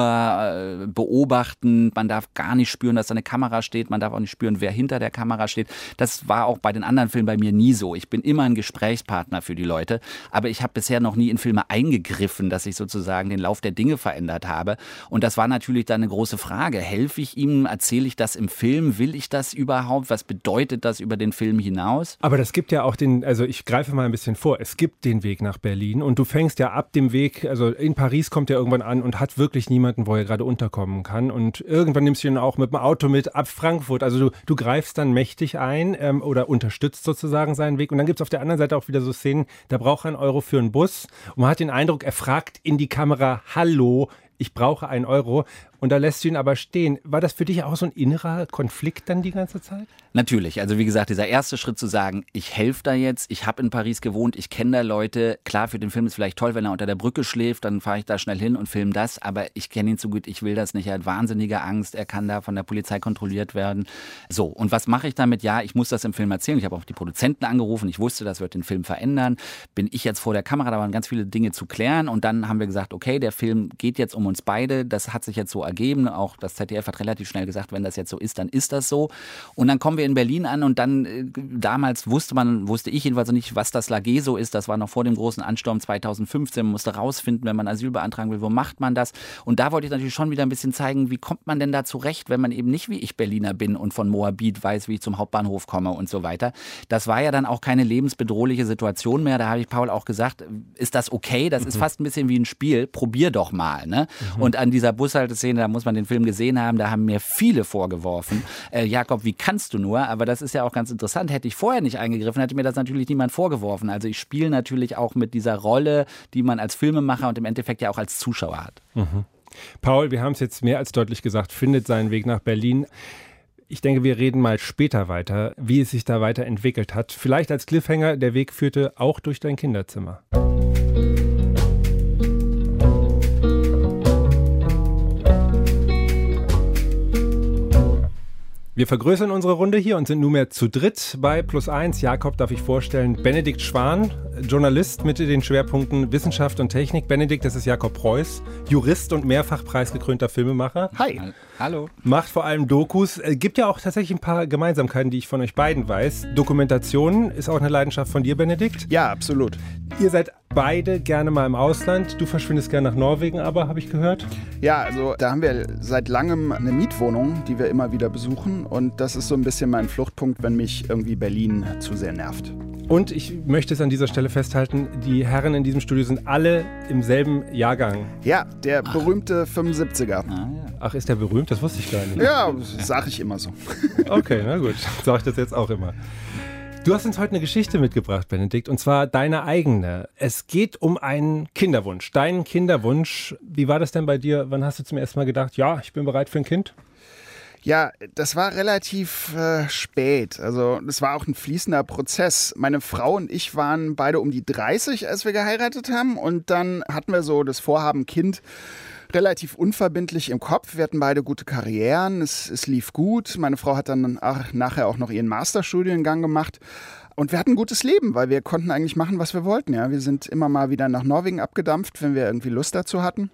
beobachten. Man darf gar nicht spüren, dass da eine Kamera steht. Man darf auch nicht spüren, wer hinter der Kamera steht. Das war auch bei den anderen Filmen bei mir nie so. Ich bin immer ein Gesprächspartner für die Leute. Aber ich habe bisher noch nie in Filme eingegriffen, dass ich sozusagen den Lauf der Dinge verändert habe. Und das war natürlich dann eine große Frage. Helfe ich ihm? Erzähle ich das im Film? Will ich das überhaupt? Was bedeutet das über den Film hinaus? Aber das gibt ja auch also ich greife mal ein bisschen vor, es gibt den Weg nach Berlin und du fängst ja ab dem Weg, also in Paris kommt er irgendwann an und hat wirklich niemanden, wo er gerade unterkommen kann und irgendwann nimmst du ihn auch mit dem Auto mit ab Frankfurt, also du greifst dann mächtig ein oder unterstützt sozusagen seinen Weg und dann gibt es auf der anderen Seite auch wieder so Szenen, da braucht er 1 Euro für einen Bus und man hat den Eindruck, er fragt in die Kamera, hallo, ich brauche 1 Euro. Und da lässt du ihn aber stehen. War das für dich auch so ein innerer Konflikt dann die ganze Zeit? Natürlich. Also wie gesagt, dieser erste Schritt zu sagen, ich helfe da jetzt, ich habe in Paris gewohnt, ich kenne da Leute. Klar, für den Film ist vielleicht toll, wenn er unter der Brücke schläft, dann fahre ich da schnell hin und filme das. Aber ich kenne ihn so gut, ich will das nicht. Er hat wahnsinnige Angst, er kann da von der Polizei kontrolliert werden. So, und was mache ich damit? Ja, ich muss das im Film erzählen. Ich habe auch die Produzenten angerufen. Ich wusste, das wird den Film verändern. Bin ich jetzt vor der Kamera, da waren ganz viele Dinge zu klären. Und dann haben wir gesagt, okay, der Film geht jetzt um uns beide. Das hat sich jetzt so ergeben. Auch das ZDF hat relativ schnell gesagt, wenn das jetzt so ist, dann ist das so. Und dann kommen wir in Berlin an und dann, damals wusste ich jedenfalls nicht, was das Lageso ist. Das war noch vor dem großen Ansturm 2015. Man musste rausfinden, wenn man Asyl beantragen will, wo macht man das? Und da wollte ich natürlich schon wieder ein bisschen zeigen, wie kommt man denn da zurecht, wenn man eben nicht wie ich Berliner bin und von Moabit weiß, wie ich zum Hauptbahnhof komme und so weiter. Das war ja dann auch keine lebensbedrohliche Situation mehr. Da habe ich Paul auch gesagt, ist das okay? Das ist fast ein bisschen wie ein Spiel. Probier doch mal. Ne? Und an dieser Bushalteszene finde, da muss man den Film gesehen haben. Da haben mir viele vorgeworfen. Jakob, wie kannst du nur? Aber das ist ja auch ganz interessant. Hätte ich vorher nicht eingegriffen, hätte mir das natürlich niemand vorgeworfen. Also ich spiele natürlich auch mit dieser Rolle, die man als Filmemacher und im Endeffekt ja auch als Zuschauer hat. Mhm. Paul, wir haben es jetzt mehr als deutlich gesagt, findet seinen Weg nach Berlin. Ich denke, wir reden mal später weiter, wie es sich da weiterentwickelt hat. Vielleicht als Cliffhanger, der Weg führte auch durch dein Kinderzimmer. Wir vergrößern unsere Runde hier und sind nunmehr zu dritt bei +1. Jakob darf ich vorstellen, Benedikt Schwan, Journalist mit den Schwerpunkten Wissenschaft und Technik. Benedikt, das ist Jakob Preuß, Jurist und mehrfach preisgekrönter Filmemacher. Hi. Hallo. Macht vor allem Dokus. Gibt ja auch tatsächlich ein paar Gemeinsamkeiten, die ich von euch beiden weiß. Dokumentation ist auch eine Leidenschaft von dir, Benedikt. Ja, absolut. Ihr seid beide gerne mal im Ausland. Du verschwindest gerne nach Norwegen, aber habe ich gehört? Ja, also da haben wir seit langem eine Mietwohnung, die wir immer wieder besuchen. Und das ist so ein bisschen mein Fluchtpunkt, wenn mich irgendwie Berlin zu sehr nervt. Und ich möchte es an dieser Stelle festhalten, die Herren in diesem Studio sind alle im selben Jahrgang. Ja, der berühmte 75er. Ach, ist der berühmt? Das wusste ich gar nicht. Ja, sag ich immer so. Okay, na gut. Sag ich das jetzt auch immer. Du hast uns heute eine Geschichte mitgebracht, Benedikt, und zwar deine eigene. Es geht um einen Kinderwunsch, deinen Kinderwunsch. Wie war das denn bei dir? Wann hast du zum ersten Mal gedacht, ja, ich bin bereit für ein Kind? Ja, das war relativ spät. Also das war auch ein fließender Prozess. Meine Frau und ich waren beide um die 30, als wir geheiratet haben. Und dann hatten wir so das Vorhaben, Kind relativ unverbindlich im Kopf. Wir hatten beide gute Karrieren, es lief gut. Meine Frau hat dann nachher auch noch ihren Masterstudiengang gemacht. Und wir hatten ein gutes Leben, weil wir konnten eigentlich machen, was wir wollten. Ja, wir sind immer mal wieder nach Norwegen abgedampft, wenn wir irgendwie Lust dazu hatten.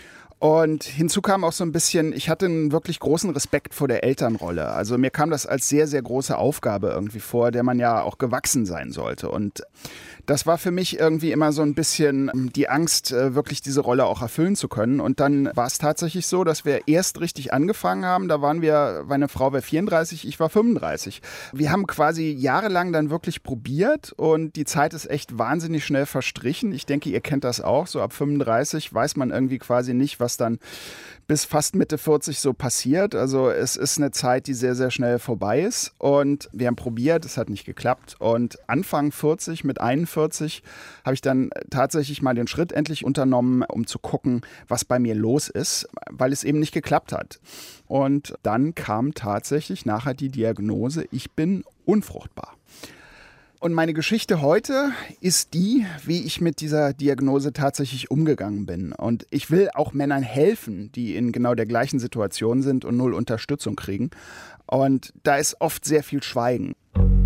Und hinzu kam auch so ein bisschen, ich hatte einen wirklich großen Respekt vor der Elternrolle. Also mir kam das als sehr, sehr große Aufgabe irgendwie vor, der man ja auch gewachsen sein sollte. Und das war für mich irgendwie immer so ein bisschen die Angst, wirklich diese Rolle auch erfüllen zu können. Und dann war es tatsächlich so, dass wir erst richtig angefangen haben. Da waren wir, meine Frau war 34, ich war 35. Wir haben quasi jahrelang dann wirklich probiert und die Zeit ist echt wahnsinnig schnell verstrichen. Ich denke, ihr kennt das auch. So ab 35 weiß man irgendwie quasi nicht, was dann bis fast Mitte 40 so passiert. Also es ist eine Zeit, die sehr, sehr schnell vorbei ist. Und wir haben probiert, es hat nicht geklappt. Und Anfang 40, mit 41, habe ich dann tatsächlich mal den Schritt endlich unternommen, um zu gucken, was bei mir los ist, weil es eben nicht geklappt hat. Und dann kam tatsächlich nachher die Diagnose, ich bin unfruchtbar. Und meine Geschichte heute ist die, wie ich mit dieser Diagnose tatsächlich umgegangen bin. Und ich will auch Männern helfen, die in genau der gleichen Situation sind und null Unterstützung kriegen. Und da ist oft sehr viel Schweigen.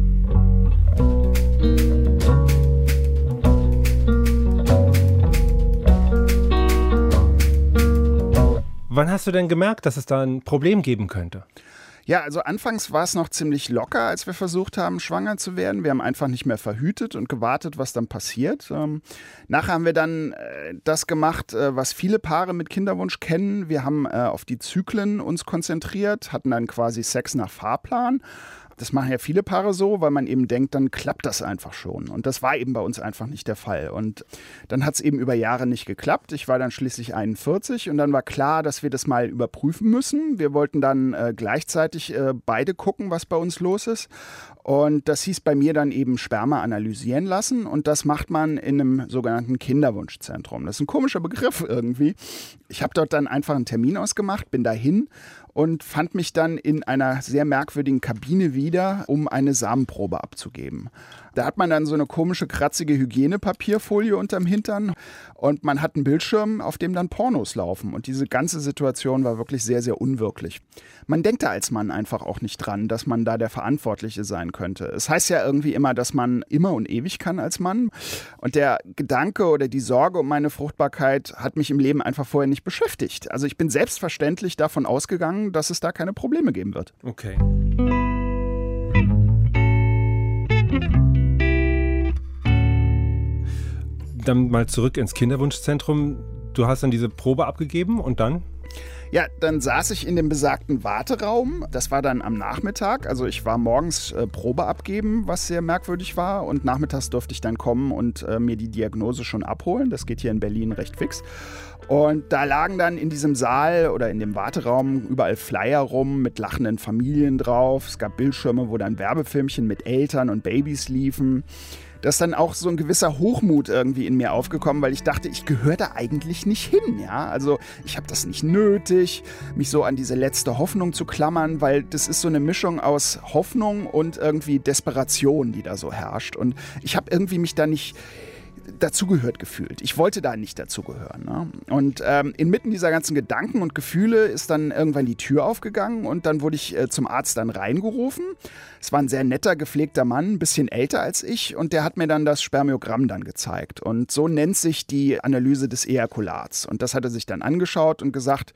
Wann hast du denn gemerkt, dass es da ein Problem geben könnte? Ja, also anfangs war es noch ziemlich locker, als wir versucht haben, schwanger zu werden. Wir haben einfach nicht mehr verhütet und gewartet, was dann passiert. Nachher haben wir dann das gemacht, was viele Paare mit Kinderwunsch kennen. Wir haben auf die Zyklen uns konzentriert, hatten dann quasi Sex nach Fahrplan. Das machen ja viele Paare so, weil man eben denkt, dann klappt das einfach schon. Und das war eben bei uns einfach nicht der Fall. Und dann hat es eben über Jahre nicht geklappt. Ich war dann schließlich 41 und dann war klar, dass wir das mal überprüfen müssen. Wir wollten dann gleichzeitig beide gucken, was bei uns los ist. Und das hieß bei mir dann eben Sperma analysieren lassen. Und das macht man in einem sogenannten Kinderwunschzentrum. Das ist ein komischer Begriff irgendwie. Ich habe dort dann einfach einen Termin ausgemacht, bin dahin und fand mich dann in einer sehr merkwürdigen Kabine wieder, um eine Samenprobe abzugeben. Da hat man dann so eine komische, kratzige Hygienepapierfolie unterm Hintern und man hat einen Bildschirm, auf dem dann Pornos laufen. Und diese ganze Situation war wirklich sehr, sehr unwirklich. Man denkt da als Mann einfach auch nicht dran, dass man da der Verantwortliche sein könnte. Es heißt ja irgendwie immer, dass man immer und ewig kann als Mann. Und der Gedanke oder die Sorge um meine Fruchtbarkeit hat mich im Leben einfach vorher nicht beschäftigt. Also ich bin selbstverständlich davon ausgegangen, dass es da keine Probleme geben wird. Okay. Dann mal zurück ins Kinderwunschzentrum. Du hast dann diese Probe abgegeben und dann? Ja, dann saß ich in dem besagten Warteraum. Das war dann am Nachmittag. Also ich war morgens Probe abgeben, was sehr merkwürdig war. Und nachmittags durfte ich dann kommen und mir die Diagnose schon abholen. Das geht hier in Berlin recht fix. Und da lagen dann in diesem Saal oder in dem Warteraum überall Flyer rum mit lachenden Familien drauf. Es gab Bildschirme, wo dann Werbefilmchen mit Eltern und Babys liefen. Da ist dann auch so ein gewisser Hochmut irgendwie in mir aufgekommen, weil ich dachte, ich gehöre da eigentlich nicht hin. Ja? Also ich habe das nicht nötig, mich so an diese letzte Hoffnung zu klammern, weil das ist so eine Mischung aus Hoffnung und irgendwie Desperation, die da so herrscht. Und ich habe irgendwie mich da nicht dazugehört gefühlt. Ich wollte da nicht dazugehören. Ne? Und inmitten dieser ganzen Gedanken und Gefühle ist dann irgendwann die Tür aufgegangen und dann wurde ich zum Arzt dann reingerufen. Es war ein sehr netter, gepflegter Mann, ein bisschen älter als ich und der hat mir dann das Spermiogramm dann gezeigt. Und so nennt sich die Analyse des Ejakulats. Und das hat er sich dann angeschaut und gesagt,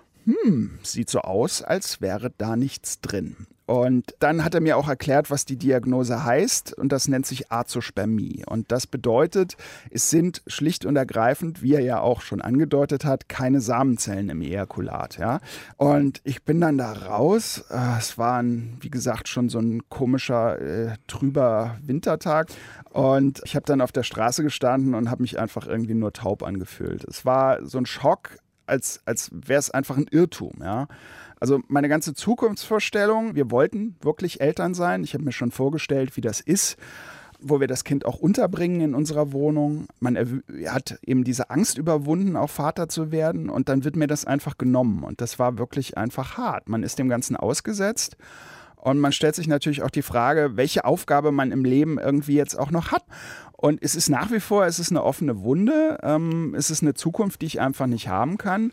sieht so aus, als wäre da nichts drin. Und dann hat er mir auch erklärt, was die Diagnose heißt und das nennt sich Azospermie. Und das bedeutet, es sind schlicht und ergreifend, wie er ja auch schon angedeutet hat, keine Samenzellen im Ejakulat. Ja? Und ich bin dann da raus. Es war, wie gesagt, schon so ein komischer, trüber Wintertag. Und ich habe dann auf der Straße gestanden und habe mich einfach irgendwie nur taub angefühlt. Es war so ein Schock, als wäre es einfach ein Irrtum, ja. Also meine ganze Zukunftsvorstellung, wir wollten wirklich Eltern sein. Ich habe mir schon vorgestellt, wie das ist, wo wir das Kind auch unterbringen in unserer Wohnung. Man hat eben diese Angst überwunden, auch Vater zu werden und dann wird mir das einfach genommen und das war wirklich einfach hart. Man ist dem Ganzen ausgesetzt und man stellt sich natürlich auch die Frage, welche Aufgabe man im Leben irgendwie jetzt auch noch hat. Und es ist nach wie vor, es ist eine offene Wunde, es ist eine Zukunft, die ich einfach nicht haben kann.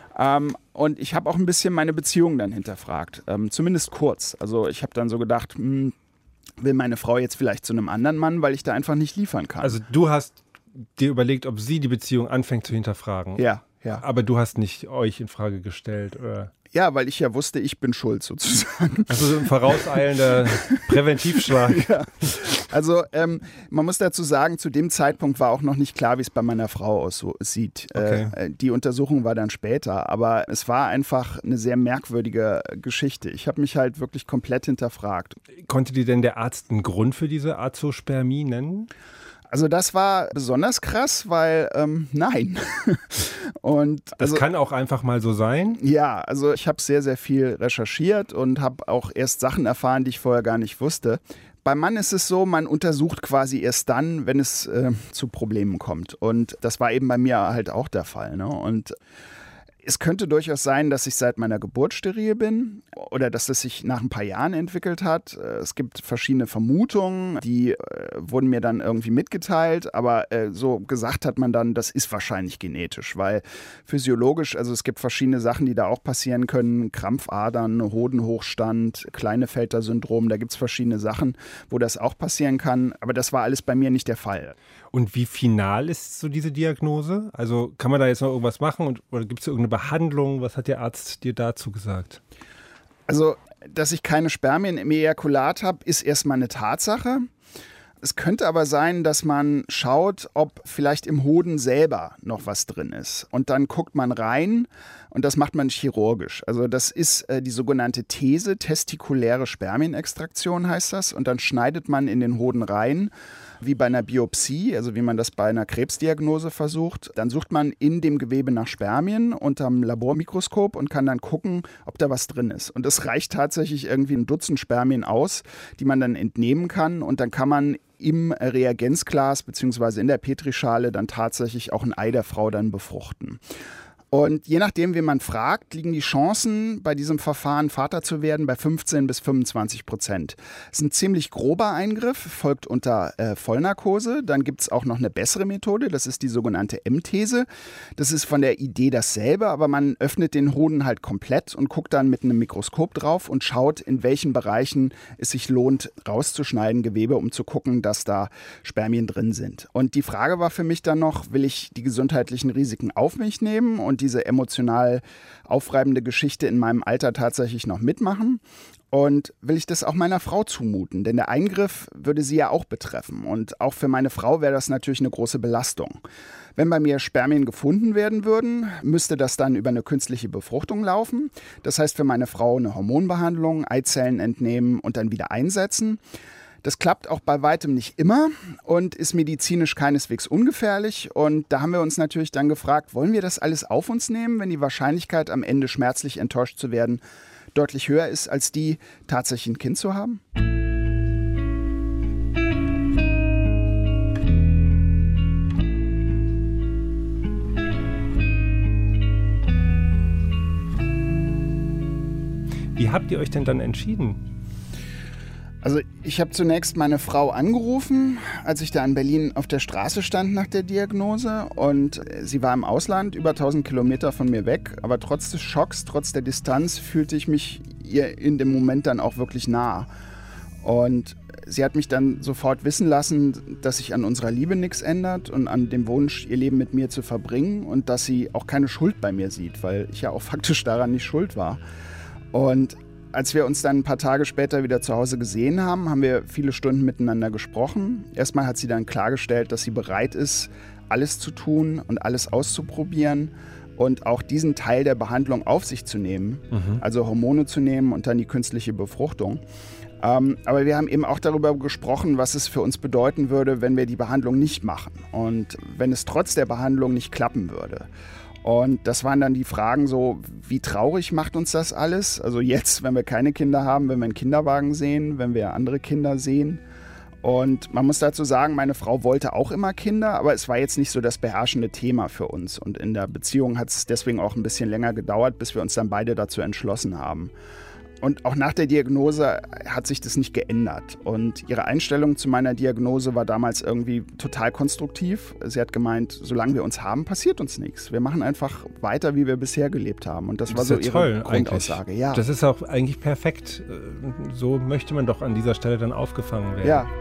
Und ich habe auch ein bisschen meine Beziehung dann hinterfragt, zumindest kurz. Also ich habe dann so gedacht, will meine Frau jetzt vielleicht zu einem anderen Mann, weil ich da einfach nicht liefern kann. Also du hast dir überlegt, ob sie die Beziehung anfängt zu hinterfragen. Ja. Aber du hast nicht euch in Frage gestellt, oder? Ja, weil ich ja wusste, ich bin schuld sozusagen. Also so ein vorauseilender Präventivschlag. Ja. Also man muss dazu sagen, zu dem Zeitpunkt war auch noch nicht klar, wie es bei meiner Frau aussieht. Okay. Die Untersuchung war dann später, aber es war einfach eine sehr merkwürdige Geschichte. Ich habe mich halt wirklich komplett hinterfragt. Konnte dir denn der Arzt einen Grund für diese Azospermie nennen? Also das war besonders krass, weil nein. Und das kann auch einfach mal so sein? Ja, also ich habe sehr, sehr viel recherchiert und habe auch erst Sachen erfahren, die ich vorher gar nicht wusste. Beim Mann ist es so, man untersucht quasi erst dann, wenn es zu Problemen kommt. Und das war eben bei mir halt auch der Fall. Ne? Und es könnte durchaus sein, dass ich seit meiner Geburt steril bin oder dass es sich nach ein paar Jahren entwickelt hat. Es gibt verschiedene Vermutungen, die wurden mir dann irgendwie mitgeteilt, aber so gesagt hat man dann, das ist wahrscheinlich genetisch, weil physiologisch, also es gibt verschiedene Sachen, die da auch passieren können, Krampfadern, Hodenhochstand, Klinefelter-Syndrom, da gibt es verschiedene Sachen, wo das auch passieren kann, aber das war alles bei mir nicht der Fall. Und wie final ist so diese Diagnose? Also kann man da jetzt noch irgendwas machen oder gibt es irgendeine Behandlung? Was hat der Arzt dir dazu gesagt? Also, dass ich keine Spermien im Ejakulat habe, ist erstmal eine Tatsache. Es könnte aber sein, dass man schaut, ob vielleicht im Hoden selber noch was drin ist. Und dann guckt man rein und das macht man chirurgisch. Also das ist die sogenannte These, testikuläre Spermienextraktion heißt das. Und dann schneidet man in den Hoden rein, wie bei einer Biopsie, also wie man das bei einer Krebsdiagnose versucht. Dann sucht man in dem Gewebe nach Spermien unterm Labormikroskop und kann dann gucken, ob da was drin ist. Und es reicht tatsächlich irgendwie ein Dutzend Spermien aus, die man dann entnehmen kann. Und dann kann man im Reagenzglas bzw. in der Petrischale dann tatsächlich auch ein Ei der Frau dann befruchten. Und je nachdem, wen man fragt, liegen die Chancen, bei diesem Verfahren Vater zu werden, bei 15-25%. Das ist ein ziemlich grober Eingriff, folgt unter Vollnarkose. Dann gibt es auch noch eine bessere Methode, das ist die sogenannte M-These. Das ist von der Idee dasselbe, aber man öffnet den Hoden halt komplett und guckt dann mit einem Mikroskop drauf und schaut, in welchen Bereichen es sich lohnt, rauszuschneiden, Gewebe, um zu gucken, dass da Spermien drin sind. Und die Frage war für mich dann noch, will ich die gesundheitlichen Risiken auf mich nehmen und diese emotional aufreibende Geschichte in meinem Alter tatsächlich noch mitmachen? Und will ich das auch meiner Frau zumuten? Denn der Eingriff würde sie ja auch betreffen. Und auch für meine Frau wäre das natürlich eine große Belastung. Wenn bei mir Spermien gefunden werden würden, müsste das dann über eine künstliche Befruchtung laufen. Das heißt für meine Frau eine Hormonbehandlung, Eizellen entnehmen und dann wieder einsetzen. Das klappt auch bei weitem nicht immer und ist medizinisch keineswegs ungefährlich. Und da haben wir uns natürlich dann gefragt, wollen wir das alles auf uns nehmen, wenn die Wahrscheinlichkeit, am Ende schmerzlich enttäuscht zu werden, deutlich höher ist, als die, tatsächlich ein Kind zu haben? Wie habt ihr euch denn dann entschieden? Also ich habe zunächst meine Frau angerufen, als ich da in Berlin auf der Straße stand nach der Diagnose. Und sie war im Ausland, über 1000 Kilometer von mir weg. Aber trotz des Schocks, trotz der Distanz, fühlte ich mich ihr in dem Moment dann auch wirklich nah. Und sie hat mich dann sofort wissen lassen, dass sich an unserer Liebe nichts ändert und an dem Wunsch, ihr Leben mit mir zu verbringen. Und dass sie auch keine Schuld bei mir sieht, weil ich ja auch faktisch daran nicht schuld war. Und als wir uns dann ein paar Tage später wieder zu Hause gesehen haben, haben wir viele Stunden miteinander gesprochen. Erstmal hat sie dann klargestellt, dass sie bereit ist, alles zu tun und alles auszuprobieren und auch diesen Teil der Behandlung auf sich zu nehmen, also Hormone zu nehmen und dann die künstliche Befruchtung. Aber wir haben eben auch darüber gesprochen, was es für uns bedeuten würde, wenn wir die Behandlung nicht machen und wenn es trotz der Behandlung nicht klappen würde. Und das waren dann die Fragen so, wie traurig macht uns das alles? Also jetzt, wenn wir keine Kinder haben, wenn wir einen Kinderwagen sehen, wenn wir andere Kinder sehen. Und man muss dazu sagen, meine Frau wollte auch immer Kinder, aber es war jetzt nicht so das beherrschende Thema für uns. Und in der Beziehung hat es deswegen auch ein bisschen länger gedauert, bis wir uns dann beide dazu entschlossen haben. Und auch nach der Diagnose hat sich das nicht geändert. Und ihre Einstellung zu meiner Diagnose war damals irgendwie total konstruktiv. Sie hat gemeint, solange wir uns haben, passiert uns nichts. Wir machen einfach weiter, wie wir bisher gelebt haben. Und das war so ihre Grundaussage. Ja. Das ist auch eigentlich perfekt. So möchte man doch an dieser Stelle dann aufgefangen werden. Ja.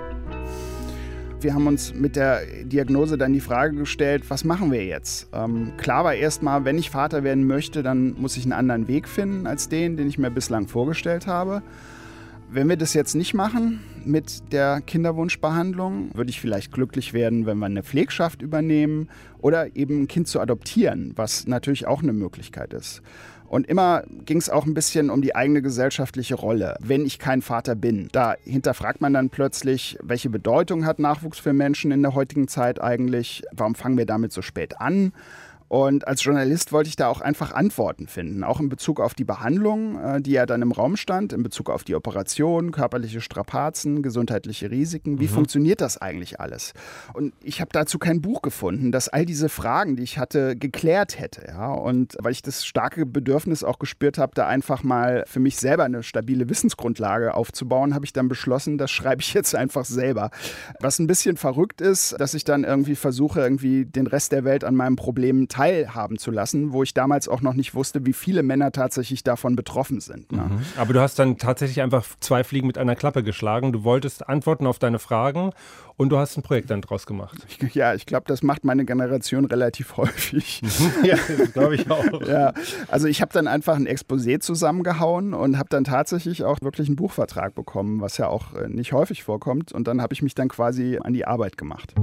Wir haben uns mit der Diagnose dann die Frage gestellt, was machen wir jetzt? Klar war erstmal, wenn ich Vater werden möchte, dann muss ich einen anderen Weg finden als den ich mir bislang vorgestellt habe. Wenn wir das jetzt nicht machen mit der Kinderwunschbehandlung, würde ich vielleicht glücklich werden, wenn wir eine Pflegschaft übernehmen oder eben ein Kind zu adoptieren, was natürlich auch eine Möglichkeit ist. Und immer ging es auch ein bisschen um die eigene gesellschaftliche Rolle, wenn ich kein Vater bin. Da hinterfragt man dann plötzlich, welche Bedeutung hat Nachwuchs für Menschen in der heutigen Zeit eigentlich? Warum fangen wir damit so spät an? Und als Journalist wollte ich da auch einfach Antworten finden, auch in Bezug auf die Behandlung, die ja dann im Raum stand, in Bezug auf die Operation, körperliche Strapazen, gesundheitliche Risiken. Wie funktioniert das eigentlich alles? Und ich habe dazu kein Buch gefunden, das all diese Fragen, die ich hatte, geklärt hätte. Ja? Und weil ich das starke Bedürfnis auch gespürt habe, da einfach mal für mich selber eine stabile Wissensgrundlage aufzubauen, habe ich dann beschlossen, das schreibe ich jetzt einfach selber. Was ein bisschen verrückt ist, dass ich dann irgendwie versuche, irgendwie den Rest der Welt an meinem Problem teilhaben zu lassen, wo ich damals auch noch nicht wusste, wie viele Männer tatsächlich davon betroffen sind. Ne? Aber du hast dann tatsächlich einfach 2 Fliegen mit einer Klappe geschlagen. Du wolltest Antworten auf deine Fragen und du hast ein Projekt dann draus gemacht. Ja, ich glaube, das macht meine Generation relativ häufig. Ja, das glaube ich auch. Ja, also ich habe dann einfach ein Exposé zusammengehauen und habe dann tatsächlich auch wirklich einen Buchvertrag bekommen, was ja auch nicht häufig vorkommt. Und dann habe ich mich dann quasi an die Arbeit gemacht.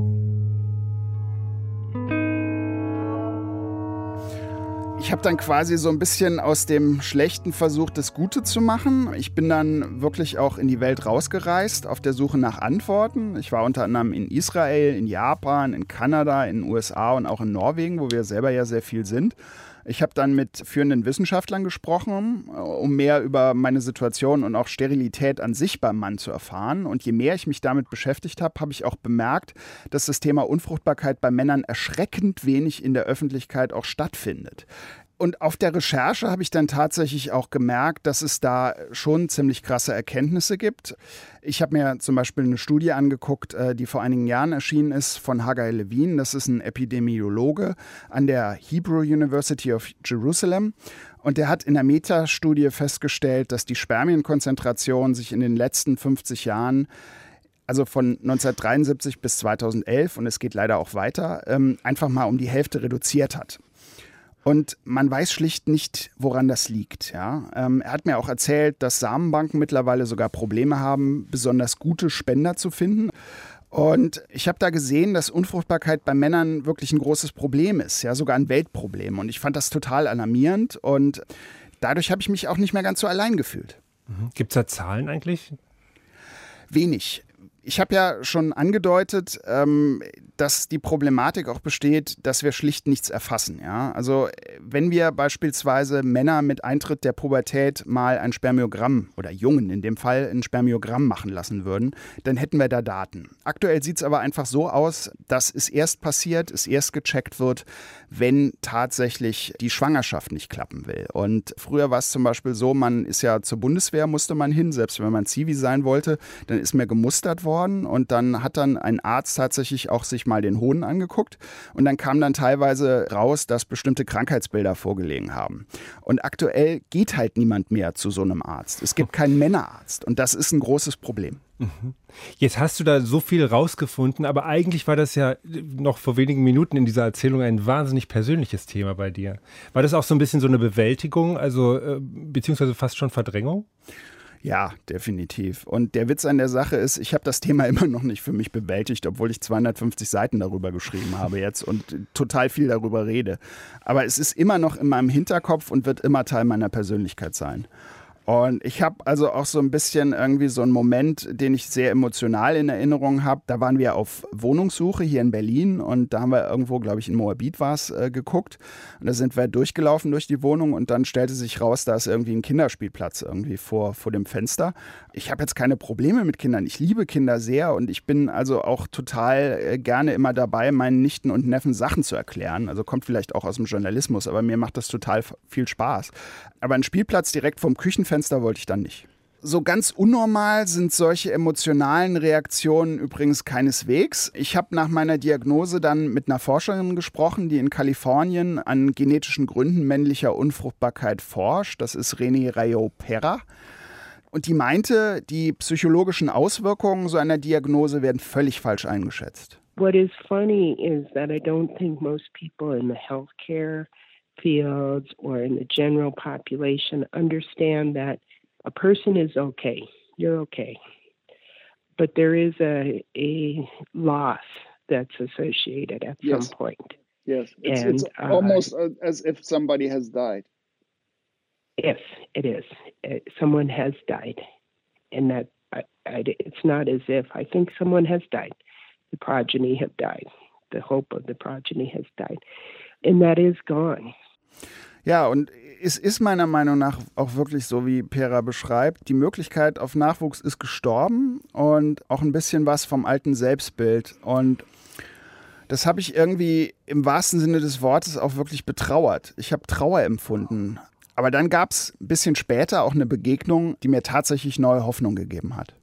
Ich habe dann quasi so ein bisschen aus dem Schlechten versucht, das Gute zu machen. Ich bin dann wirklich auch in die Welt rausgereist, auf der Suche nach Antworten. Ich war unter anderem in Israel, in Japan, in Kanada, in den USA und auch in Norwegen, wo wir selber ja sehr viel sind. Ich habe dann mit führenden Wissenschaftlern gesprochen, um mehr über meine Situation und auch Sterilität an sich beim Mann zu erfahren. Und je mehr ich mich damit beschäftigt habe, habe ich auch bemerkt, dass das Thema Unfruchtbarkeit bei Männern erschreckend wenig in der Öffentlichkeit auch stattfindet. Und auf der Recherche habe ich dann tatsächlich auch gemerkt, dass es da schon ziemlich krasse Erkenntnisse gibt. Ich habe mir zum Beispiel eine Studie angeguckt, die vor einigen Jahren erschienen ist von Haggai Levine. Das ist ein Epidemiologe an der Hebrew University of Jerusalem. Und der hat in der Metastudie festgestellt, dass die Spermienkonzentration sich in den letzten 50 Jahren, also von 1973 bis 2011, und es geht leider auch weiter, einfach mal um die Hälfte reduziert hat. Und man weiß schlicht nicht, woran das liegt. Ja? Er hat mir auch erzählt, dass Samenbanken mittlerweile sogar Probleme haben, besonders gute Spender zu finden. Und ich habe da gesehen, dass Unfruchtbarkeit bei Männern wirklich ein großes Problem ist, ja, sogar ein Weltproblem. Und ich fand das total alarmierend und dadurch habe ich mich auch nicht mehr ganz so allein gefühlt. Gibt es da Zahlen eigentlich? Wenig. Ich habe ja schon angedeutet, dass die Problematik auch besteht, dass wir schlicht nichts erfassen. Ja? Also wenn wir beispielsweise Männer mit Eintritt der Pubertät mal ein Spermiogramm oder Jungen in dem Fall ein Spermiogramm machen lassen würden, dann hätten wir da Daten. Aktuell sieht es aber einfach so aus, dass es erst passiert, es erst gecheckt wird, wenn tatsächlich die Schwangerschaft nicht klappen will. Und früher war es zum Beispiel so, man ist ja zur Bundeswehr, musste man hin, selbst wenn man Zivi sein wollte, dann ist mir gemustert worden und dann hat dann ein Arzt tatsächlich auch sich mal den Hoden angeguckt und dann kam dann teilweise raus, dass bestimmte Krankheitsbilder vorgelegen haben. Und aktuell geht halt niemand mehr zu so einem Arzt. Es gibt keinen Männerarzt und das ist ein großes Problem. Jetzt hast du da so viel rausgefunden, aber eigentlich war das ja noch vor wenigen Minuten in dieser Erzählung ein wahnsinnig persönliches Thema bei dir. War das auch so ein bisschen so eine Bewältigung, also beziehungsweise fast schon Verdrängung? Ja, definitiv. Und der Witz an der Sache ist, ich habe das Thema immer noch nicht für mich bewältigt, obwohl ich 250 Seiten darüber geschrieben habe jetzt und total viel darüber rede. Aber es ist immer noch in meinem Hinterkopf und wird immer Teil meiner Persönlichkeit sein. Und ich habe also auch so ein bisschen irgendwie so einen Moment, den ich sehr emotional in Erinnerung habe. Da waren wir auf Wohnungssuche hier in Berlin und da haben wir irgendwo, glaube ich, in Moabit war es, geguckt. Und da sind wir durchgelaufen durch die Wohnung und dann stellte sich raus, da ist irgendwie ein Kinderspielplatz irgendwie vor dem Fenster. Ich habe jetzt keine Probleme mit Kindern. Ich liebe Kinder sehr und ich bin also auch total gerne immer dabei, meinen Nichten und Neffen Sachen zu erklären. Also kommt vielleicht auch aus dem Journalismus, aber mir macht das total viel Spaß. Aber ein Spielplatz direkt vom Küchenfenster wollte ich dann nicht. So ganz unnormal sind solche emotionalen Reaktionen übrigens keineswegs. Ich habe nach meiner Diagnose dann mit einer Forscherin gesprochen, die in Kalifornien an genetischen Gründen männlicher Unfruchtbarkeit forscht. Das ist Renée Rayo-Pera. Und die meinte, die psychologischen Auswirkungen so einer Diagnose werden völlig falsch eingeschätzt. What is funny is that I don't think most people in the healthcare fields or in the general population understand that a person is okay. You're okay. But there is a loss that's associated at some point. Yes, it's almost as if somebody has died. Yes, it is. Someone has died. And that it's not as if I think someone has died. The progeny have died. The hope of the progeny has died. And that is gone. Ja, und es ist meiner Meinung nach auch wirklich so, wie Pera beschreibt. Die Möglichkeit auf Nachwuchs ist gestorben und auch ein bisschen was vom alten Selbstbild. Und das habe ich irgendwie im wahrsten Sinne des Wortes auch wirklich betrauert. Ich habe Trauer empfunden. Aber dann gab es ein bisschen später auch eine Begegnung, die mir tatsächlich neue Hoffnung gegeben hat.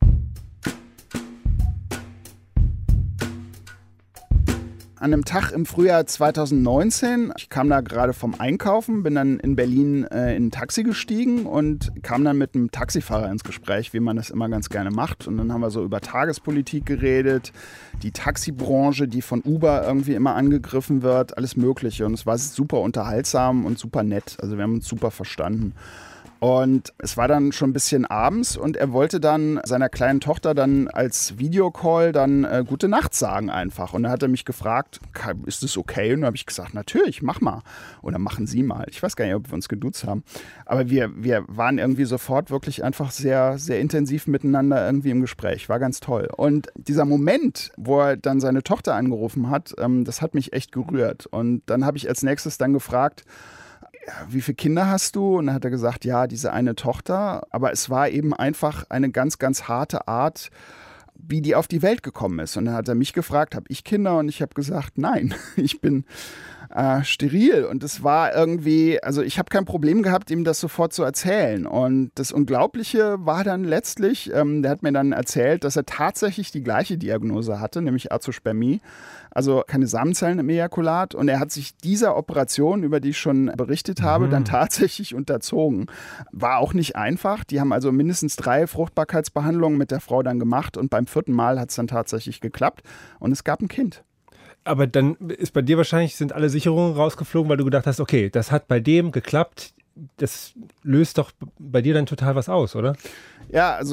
An einem Tag im Frühjahr 2019, ich kam da gerade vom Einkaufen, bin dann in Berlin in ein Taxi gestiegen und kam dann mit einem Taxifahrer ins Gespräch, wie man das immer ganz gerne macht. Und dann haben wir so über Tagespolitik geredet, die Taxibranche, die von Uber irgendwie immer angegriffen wird, alles Mögliche. Und es war super unterhaltsam und super nett. Also wir haben uns super verstanden. Und es war dann schon ein bisschen abends und er wollte dann seiner kleinen Tochter dann als Videocall dann gute Nacht sagen einfach. Und dann hat er mich gefragt, ist das okay? Und dann habe ich gesagt, natürlich, mach mal. Oder machen Sie mal. Ich weiß gar nicht, ob wir uns geduzt haben. Aber wir waren irgendwie sofort wirklich einfach sehr, sehr intensiv miteinander irgendwie im Gespräch. War ganz toll. Und dieser Moment, wo er dann seine Tochter angerufen hat, das hat mich echt gerührt. Und dann habe ich als nächstes dann gefragt, wie viele Kinder hast du? Und dann hat er gesagt, ja, diese eine Tochter. Aber es war eben einfach eine ganz, ganz harte Art, wie die auf die Welt gekommen ist. Und dann hat er mich gefragt, habe ich Kinder? Und ich habe gesagt, nein, ich bin steril. Und es war irgendwie, also ich habe kein Problem gehabt, ihm das sofort zu erzählen. Und das Unglaubliche war dann letztlich, der hat mir dann erzählt, dass er tatsächlich die gleiche Diagnose hatte, nämlich Azospermie, also keine Samenzellen im Ejakulat. Und er hat sich dieser Operation, über die ich schon berichtet habe, dann tatsächlich unterzogen. War auch nicht einfach. Die haben also mindestens 3 Fruchtbarkeitsbehandlungen mit der Frau dann gemacht und beim 4. Mal hat es dann tatsächlich geklappt und es gab ein Kind. Aber dann ist bei dir wahrscheinlich, sind alle Sicherungen rausgeflogen, weil du gedacht hast, okay, das hat bei dem geklappt. Das löst doch bei dir dann total was aus, oder? Ja, also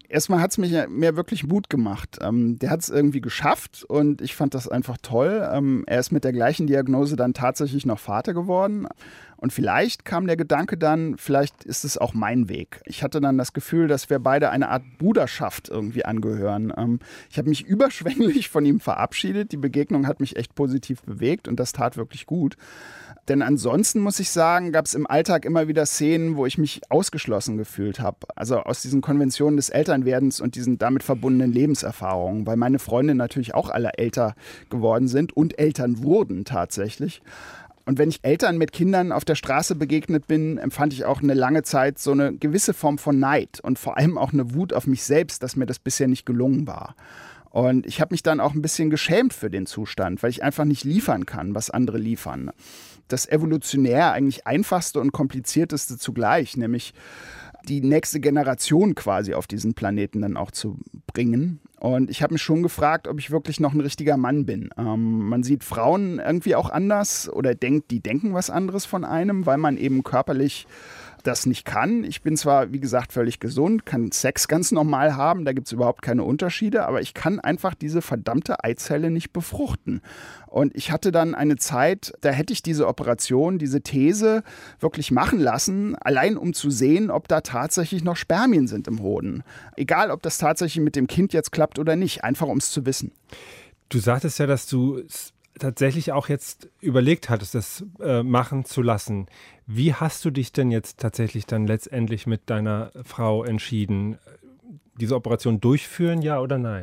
Erstmal hat es mir wirklich Mut gemacht. Der hat es irgendwie geschafft und ich fand das einfach toll. Er ist mit der gleichen Diagnose dann tatsächlich noch Vater geworden. Und vielleicht kam der Gedanke dann, vielleicht ist es auch mein Weg. Ich hatte dann das Gefühl, dass wir beide eine Art Bruderschaft irgendwie angehören. Ich habe mich überschwänglich von ihm verabschiedet. Die Begegnung hat mich echt positiv bewegt und das tat wirklich gut. Denn ansonsten, muss ich sagen, gab es im Alltag immer wieder Szenen, wo ich mich ausgeschlossen gefühlt habe. Also aus diesen Konventionen des Elternwerdens und diesen damit verbundenen Lebenserfahrungen, weil meine Freunde natürlich auch alle älter geworden sind und Eltern wurden tatsächlich. Und wenn ich Eltern mit Kindern auf der Straße begegnet bin, empfand ich auch eine lange Zeit so eine gewisse Form von Neid und vor allem auch eine Wut auf mich selbst, dass mir das bisher nicht gelungen war. Und ich habe mich dann auch ein bisschen geschämt für den Zustand, weil ich einfach nicht liefern kann, was andere liefern. Das evolutionär eigentlich einfachste und komplizierteste zugleich, nämlich die nächste Generation quasi auf diesen Planeten dann auch zu bringen. Und ich habe mich schon gefragt, ob ich wirklich noch ein richtiger Mann bin. Man sieht Frauen irgendwie auch anders oder die denken was anderes von einem, weil man eben körperlich das nicht kann. Ich bin zwar, wie gesagt, völlig gesund, kann Sex ganz normal haben, da gibt es überhaupt keine Unterschiede, aber ich kann einfach diese verdammte Eizelle nicht befruchten. Und ich hatte dann eine Zeit, da hätte ich diese Operation, diese These wirklich machen lassen, allein um zu sehen, ob da tatsächlich noch Spermien sind im Hoden. Egal, ob das tatsächlich mit dem Kind jetzt klappt oder nicht, einfach um es zu wissen. Du sagtest ja, dass du tatsächlich auch jetzt überlegt hattest, das machen zu lassen. Wie hast du dich denn jetzt tatsächlich dann letztendlich mit deiner Frau entschieden? Diese Operation durchführen, ja oder nein?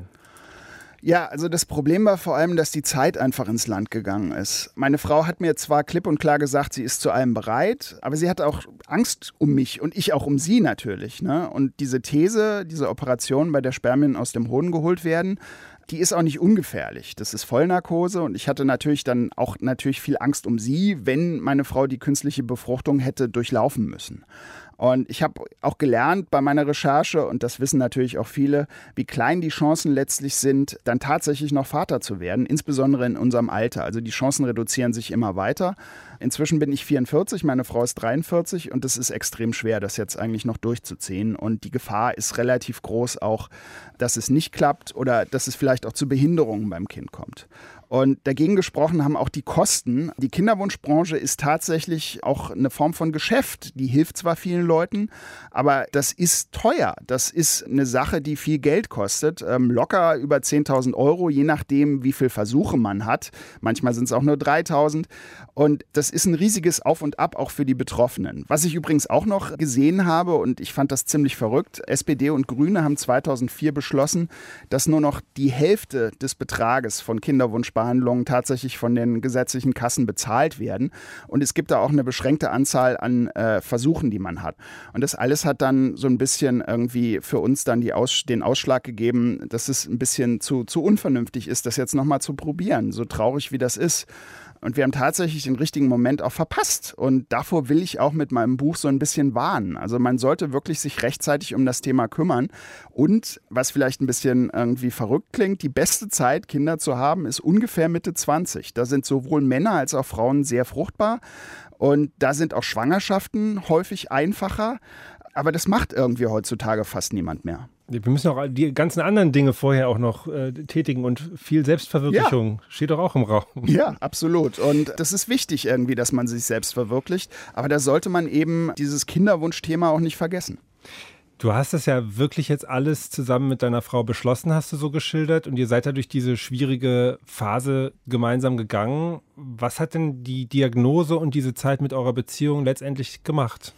Ja, also das Problem war vor allem, dass die Zeit einfach ins Land gegangen ist. Meine Frau hat mir zwar klipp und klar gesagt, sie ist zu allem bereit, aber sie hat auch Angst um mich und ich auch um sie natürlich, ne? Und diese These, diese Operation, bei der Spermien aus dem Hoden geholt werden, die ist auch nicht ungefährlich. Das ist Vollnarkose und ich hatte natürlich dann auch viel Angst um sie, wenn meine Frau die künstliche Befruchtung hätte durchlaufen müssen. Und ich habe auch gelernt bei meiner Recherche, und das wissen natürlich auch viele, wie klein die Chancen letztlich sind, dann tatsächlich noch Vater zu werden, insbesondere in unserem Alter. Also die Chancen reduzieren sich immer weiter. Inzwischen bin ich 44, meine Frau ist 43 und es ist extrem schwer, das jetzt eigentlich noch durchzuziehen. Und die Gefahr ist relativ groß auch, dass es nicht klappt oder dass es vielleicht auch zu Behinderungen beim Kind kommt. Und dagegen gesprochen haben auch die Kosten. Die Kinderwunschbranche ist tatsächlich auch eine Form von Geschäft. Die hilft zwar vielen Leuten, aber das ist teuer. Das ist eine Sache, die viel Geld kostet. Locker über 10.000 €, je nachdem, wie viele Versuche man hat. Manchmal sind es auch nur 3.000. Und das ist ein riesiges Auf und Ab auch für die Betroffenen. Was ich übrigens auch noch gesehen habe, und ich fand das ziemlich verrückt, SPD und Grüne haben 2004 beschlossen, dass nur noch die Hälfte des Betrages von Kinderwunschbehandlungen tatsächlich von den gesetzlichen Kassen bezahlt werden. Und es gibt da auch eine beschränkte Anzahl an Versuchen, die man hat. Und das alles hat dann so ein bisschen irgendwie für uns dann den Ausschlag gegeben, dass es ein bisschen zu unvernünftig ist, das jetzt nochmal zu probieren, so traurig wie das ist. Und wir haben tatsächlich den richtigen Moment auch verpasst. Und davor will ich auch mit meinem Buch so ein bisschen warnen. Also man sollte wirklich sich rechtzeitig um das Thema kümmern. Und was vielleicht ein bisschen irgendwie verrückt klingt, die beste Zeit, Kinder zu haben, ist ungefähr Mitte 20. Da sind sowohl Männer als auch Frauen sehr fruchtbar. Und da sind auch Schwangerschaften häufig einfacher. Aber das macht irgendwie heutzutage fast niemand mehr. Wir müssen auch die ganzen anderen Dinge vorher auch noch tätigen und viel Selbstverwirklichung steht doch auch im Raum. Ja, absolut. Und das ist wichtig irgendwie, dass man sich selbst verwirklicht. Aber da sollte man eben dieses Kinderwunschthema auch nicht vergessen. Du hast das ja wirklich jetzt alles zusammen mit deiner Frau beschlossen, hast du so geschildert. Und ihr seid da durch diese schwierige Phase gemeinsam gegangen. Was hat denn die Diagnose und diese Zeit mit eurer Beziehung letztendlich gemacht?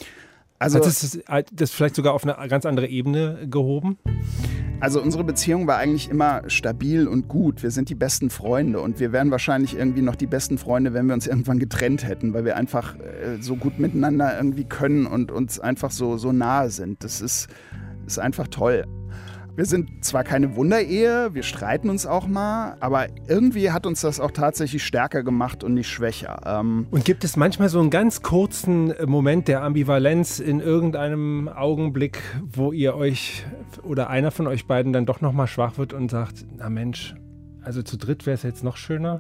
Also hat das vielleicht sogar auf eine ganz andere Ebene gehoben? Also unsere Beziehung war eigentlich immer stabil und gut. Wir sind die besten Freunde und wir wären wahrscheinlich irgendwie noch die besten Freunde, wenn wir uns irgendwann getrennt hätten, weil wir einfach so gut miteinander irgendwie können und uns einfach so nahe sind. Das ist einfach toll. Wir sind zwar keine Wunderehe, wir streiten uns auch mal, aber irgendwie hat uns das auch tatsächlich stärker gemacht und nicht schwächer. Und gibt es manchmal so einen ganz kurzen Moment der Ambivalenz in irgendeinem Augenblick, wo ihr euch oder einer von euch beiden dann doch nochmal schwach wird und sagt, na Mensch, also zu dritt wäre es jetzt noch schöner?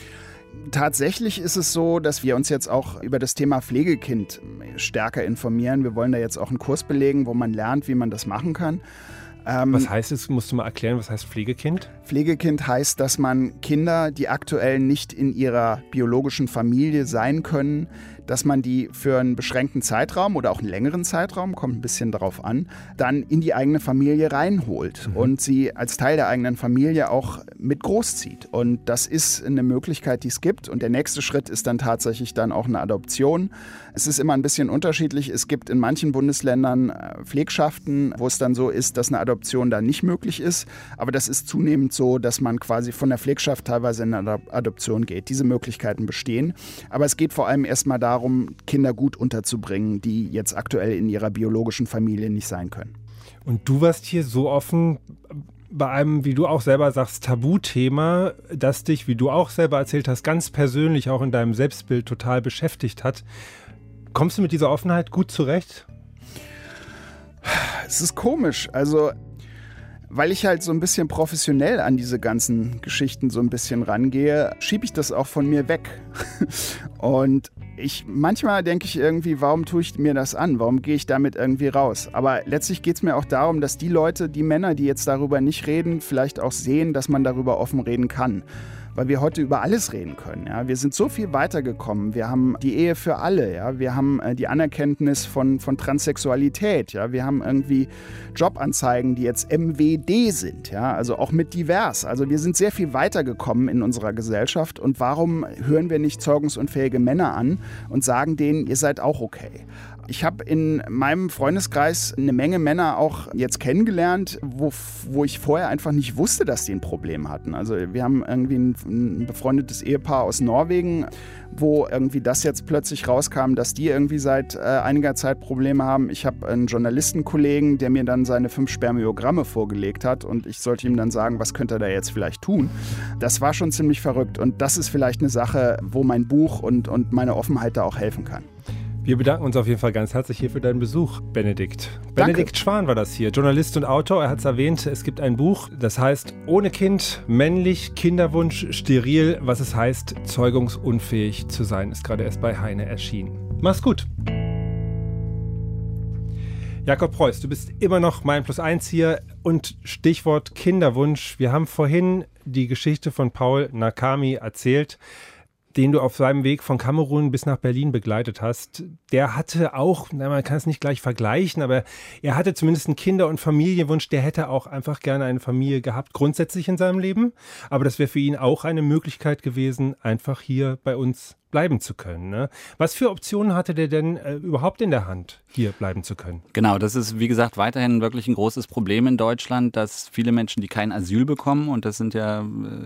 Tatsächlich ist es so, dass wir uns jetzt auch über das Thema Pflegekind stärker informieren. Wir wollen da jetzt auch einen Kurs belegen, wo man lernt, wie man das machen kann. Was heißt es? Musst du mal erklären, was heißt Pflegekind? Pflegekind heißt, dass man Kinder, die aktuell nicht in ihrer biologischen Familie sein können, dass man die für einen beschränkten Zeitraum oder auch einen längeren Zeitraum, kommt ein bisschen darauf an, dann in die eigene Familie reinholt und sie als Teil der eigenen Familie auch mit großzieht. Und das ist eine Möglichkeit, die es gibt. Und der nächste Schritt ist dann tatsächlich dann auch eine Adoption. Es ist immer ein bisschen unterschiedlich. Es gibt in manchen Bundesländern Pflegschaften, wo es dann so ist, dass eine Adoption da nicht möglich ist. Aber das ist zunehmend so, dass man quasi von der Pflegschaft teilweise in eine Adoption geht. Diese Möglichkeiten bestehen. Aber es geht vor allem erstmal darum, Kinder gut unterzubringen, die jetzt aktuell in ihrer biologischen Familie nicht sein können. Und du warst hier so offen bei einem, wie du auch selber sagst, Tabuthema, das dich, wie du auch selber erzählt hast, ganz persönlich auch in deinem Selbstbild total beschäftigt hat. Kommst du mit dieser Offenheit gut zurecht? Es ist komisch, also weil ich halt so ein bisschen professionell an diese ganzen Geschichten so ein bisschen rangehe, schiebe ich das auch von mir weg. Und manchmal denke ich irgendwie, warum tue ich mir das an? Warum gehe ich damit irgendwie raus? Aber letztlich geht es mir auch darum, dass die Leute, die Männer, die jetzt darüber nicht reden, vielleicht auch sehen, dass man darüber offen reden kann. Weil wir heute über alles reden können. Ja? Wir sind so viel weitergekommen. Wir haben die Ehe für alle. Ja? Wir haben die Anerkenntnis von Transsexualität. Ja? Wir haben irgendwie Jobanzeigen, die jetzt MWD sind. Ja? Also auch mit divers. Also wir sind sehr viel weitergekommen in unserer Gesellschaft. Und warum hören wir nicht zeugungsunfähige Männer an und sagen denen, ihr seid auch okay? Ich habe in meinem Freundeskreis eine Menge Männer auch jetzt kennengelernt, wo ich vorher einfach nicht wusste, dass die ein Problem hatten. Also wir haben irgendwie ein befreundetes Ehepaar aus Norwegen, wo irgendwie das jetzt plötzlich rauskam, dass die irgendwie seit einiger Zeit Probleme haben. Ich habe einen Journalistenkollegen, der mir dann seine 5 Spermiogramme vorgelegt hat und ich sollte ihm dann sagen, was könnte er da jetzt vielleicht tun. Das war schon ziemlich verrückt und das ist vielleicht eine Sache, wo mein Buch und meine Offenheit da auch helfen kann. Wir bedanken uns auf jeden Fall ganz herzlich hier für deinen Besuch, Benedikt. Danke. Benedikt Schwan war das hier, Journalist und Autor. Er hat es erwähnt, es gibt ein Buch, das heißt Ohne Kind, männlich, Kinderwunsch, steril, was es heißt, zeugungsunfähig zu sein. Ist gerade erst bei Heine erschienen. Mach's gut. Jakob Preuß, du bist immer noch mein +1 hier und Stichwort Kinderwunsch. Wir haben vorhin die Geschichte von Paul Nakami erzählt, den du auf seinem Weg von Kamerun bis nach Berlin begleitet hast. Der hatte auch, man kann es nicht gleich vergleichen, aber er hatte zumindest einen Kinder- und Familienwunsch. Der hätte auch einfach gerne eine Familie gehabt, grundsätzlich in seinem Leben. Aber das wäre für ihn auch eine Möglichkeit gewesen, einfach hier bei uns bleiben zu können. Ne? Was für Optionen hatte der denn überhaupt in der Hand, hier bleiben zu können? Genau, das ist, wie gesagt, weiterhin wirklich ein großes Problem in Deutschland, dass viele Menschen, die kein Asyl bekommen, und das sind ja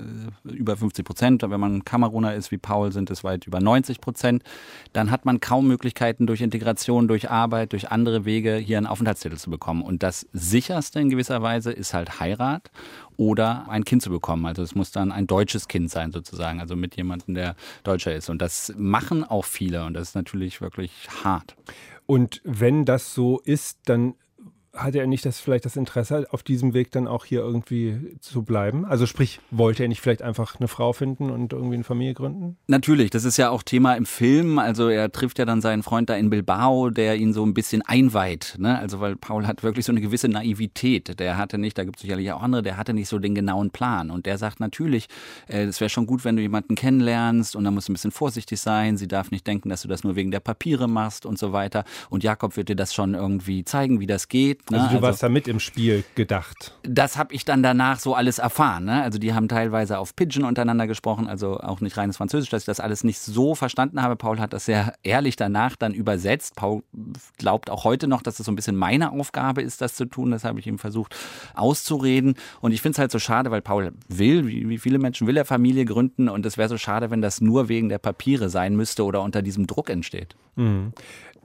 über 50%, wenn man Kameruner ist wie Paul, sind es weit über 90%, dann hat man kaum Möglichkeiten durch Integration, durch Arbeit, durch andere Wege hier einen Aufenthaltstitel zu bekommen. Und das Sicherste in gewisser Weise ist halt Heirat oder ein Kind zu bekommen. Also es muss dann ein deutsches Kind sein sozusagen, also mit jemandem, der Deutscher ist. Und das machen auch viele und das ist natürlich wirklich hart. Und wenn das so ist, dann hatte er nicht vielleicht das Interesse, auf diesem Weg dann auch hier irgendwie zu bleiben? Also sprich, wollte er nicht vielleicht einfach eine Frau finden und irgendwie eine Familie gründen? Natürlich, das ist ja auch Thema im Film. Also er trifft ja dann seinen Freund da in Bilbao, der ihn so ein bisschen einweiht. Ne? Also weil Paul hat wirklich so eine gewisse Naivität. Der hatte nicht, da gibt es sicherlich auch andere, der hatte nicht so den genauen Plan. Und der sagt natürlich, es wäre schon gut, wenn du jemanden kennenlernst und dann musst du ein bisschen vorsichtig sein. Sie darf nicht denken, dass du das nur wegen der Papiere machst und so weiter. Und Jakob wird dir das schon irgendwie zeigen, wie das geht. Ne? Also du warst da mit im Spiel gedacht. Das habe ich dann danach so alles erfahren. Ne? Also die haben teilweise auf Pidgin untereinander gesprochen, also auch nicht reines Französisch, dass ich das alles nicht so verstanden habe. Paul hat das sehr ehrlich danach dann übersetzt. Paul glaubt auch heute noch, dass es so ein bisschen meine Aufgabe ist, das zu tun. Das habe ich ihm versucht auszureden. Und ich finde es halt so schade, weil Paul will, wie viele Menschen will er Familie gründen. Und es wäre so schade, wenn das nur wegen der Papiere sein müsste oder unter diesem Druck entsteht. Mhm.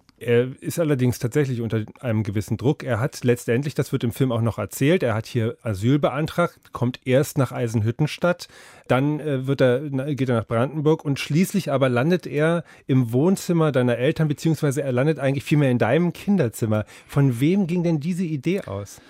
Er ist allerdings tatsächlich unter einem gewissen Druck. Er hat letztendlich, das wird im Film auch noch erzählt, er hat hier Asyl beantragt, kommt erst nach Eisenhüttenstadt, dann geht er nach Brandenburg und schließlich aber landet er im Wohnzimmer deiner Eltern, beziehungsweise er landet eigentlich vielmehr in deinem Kinderzimmer. Von wem ging denn diese Idee aus?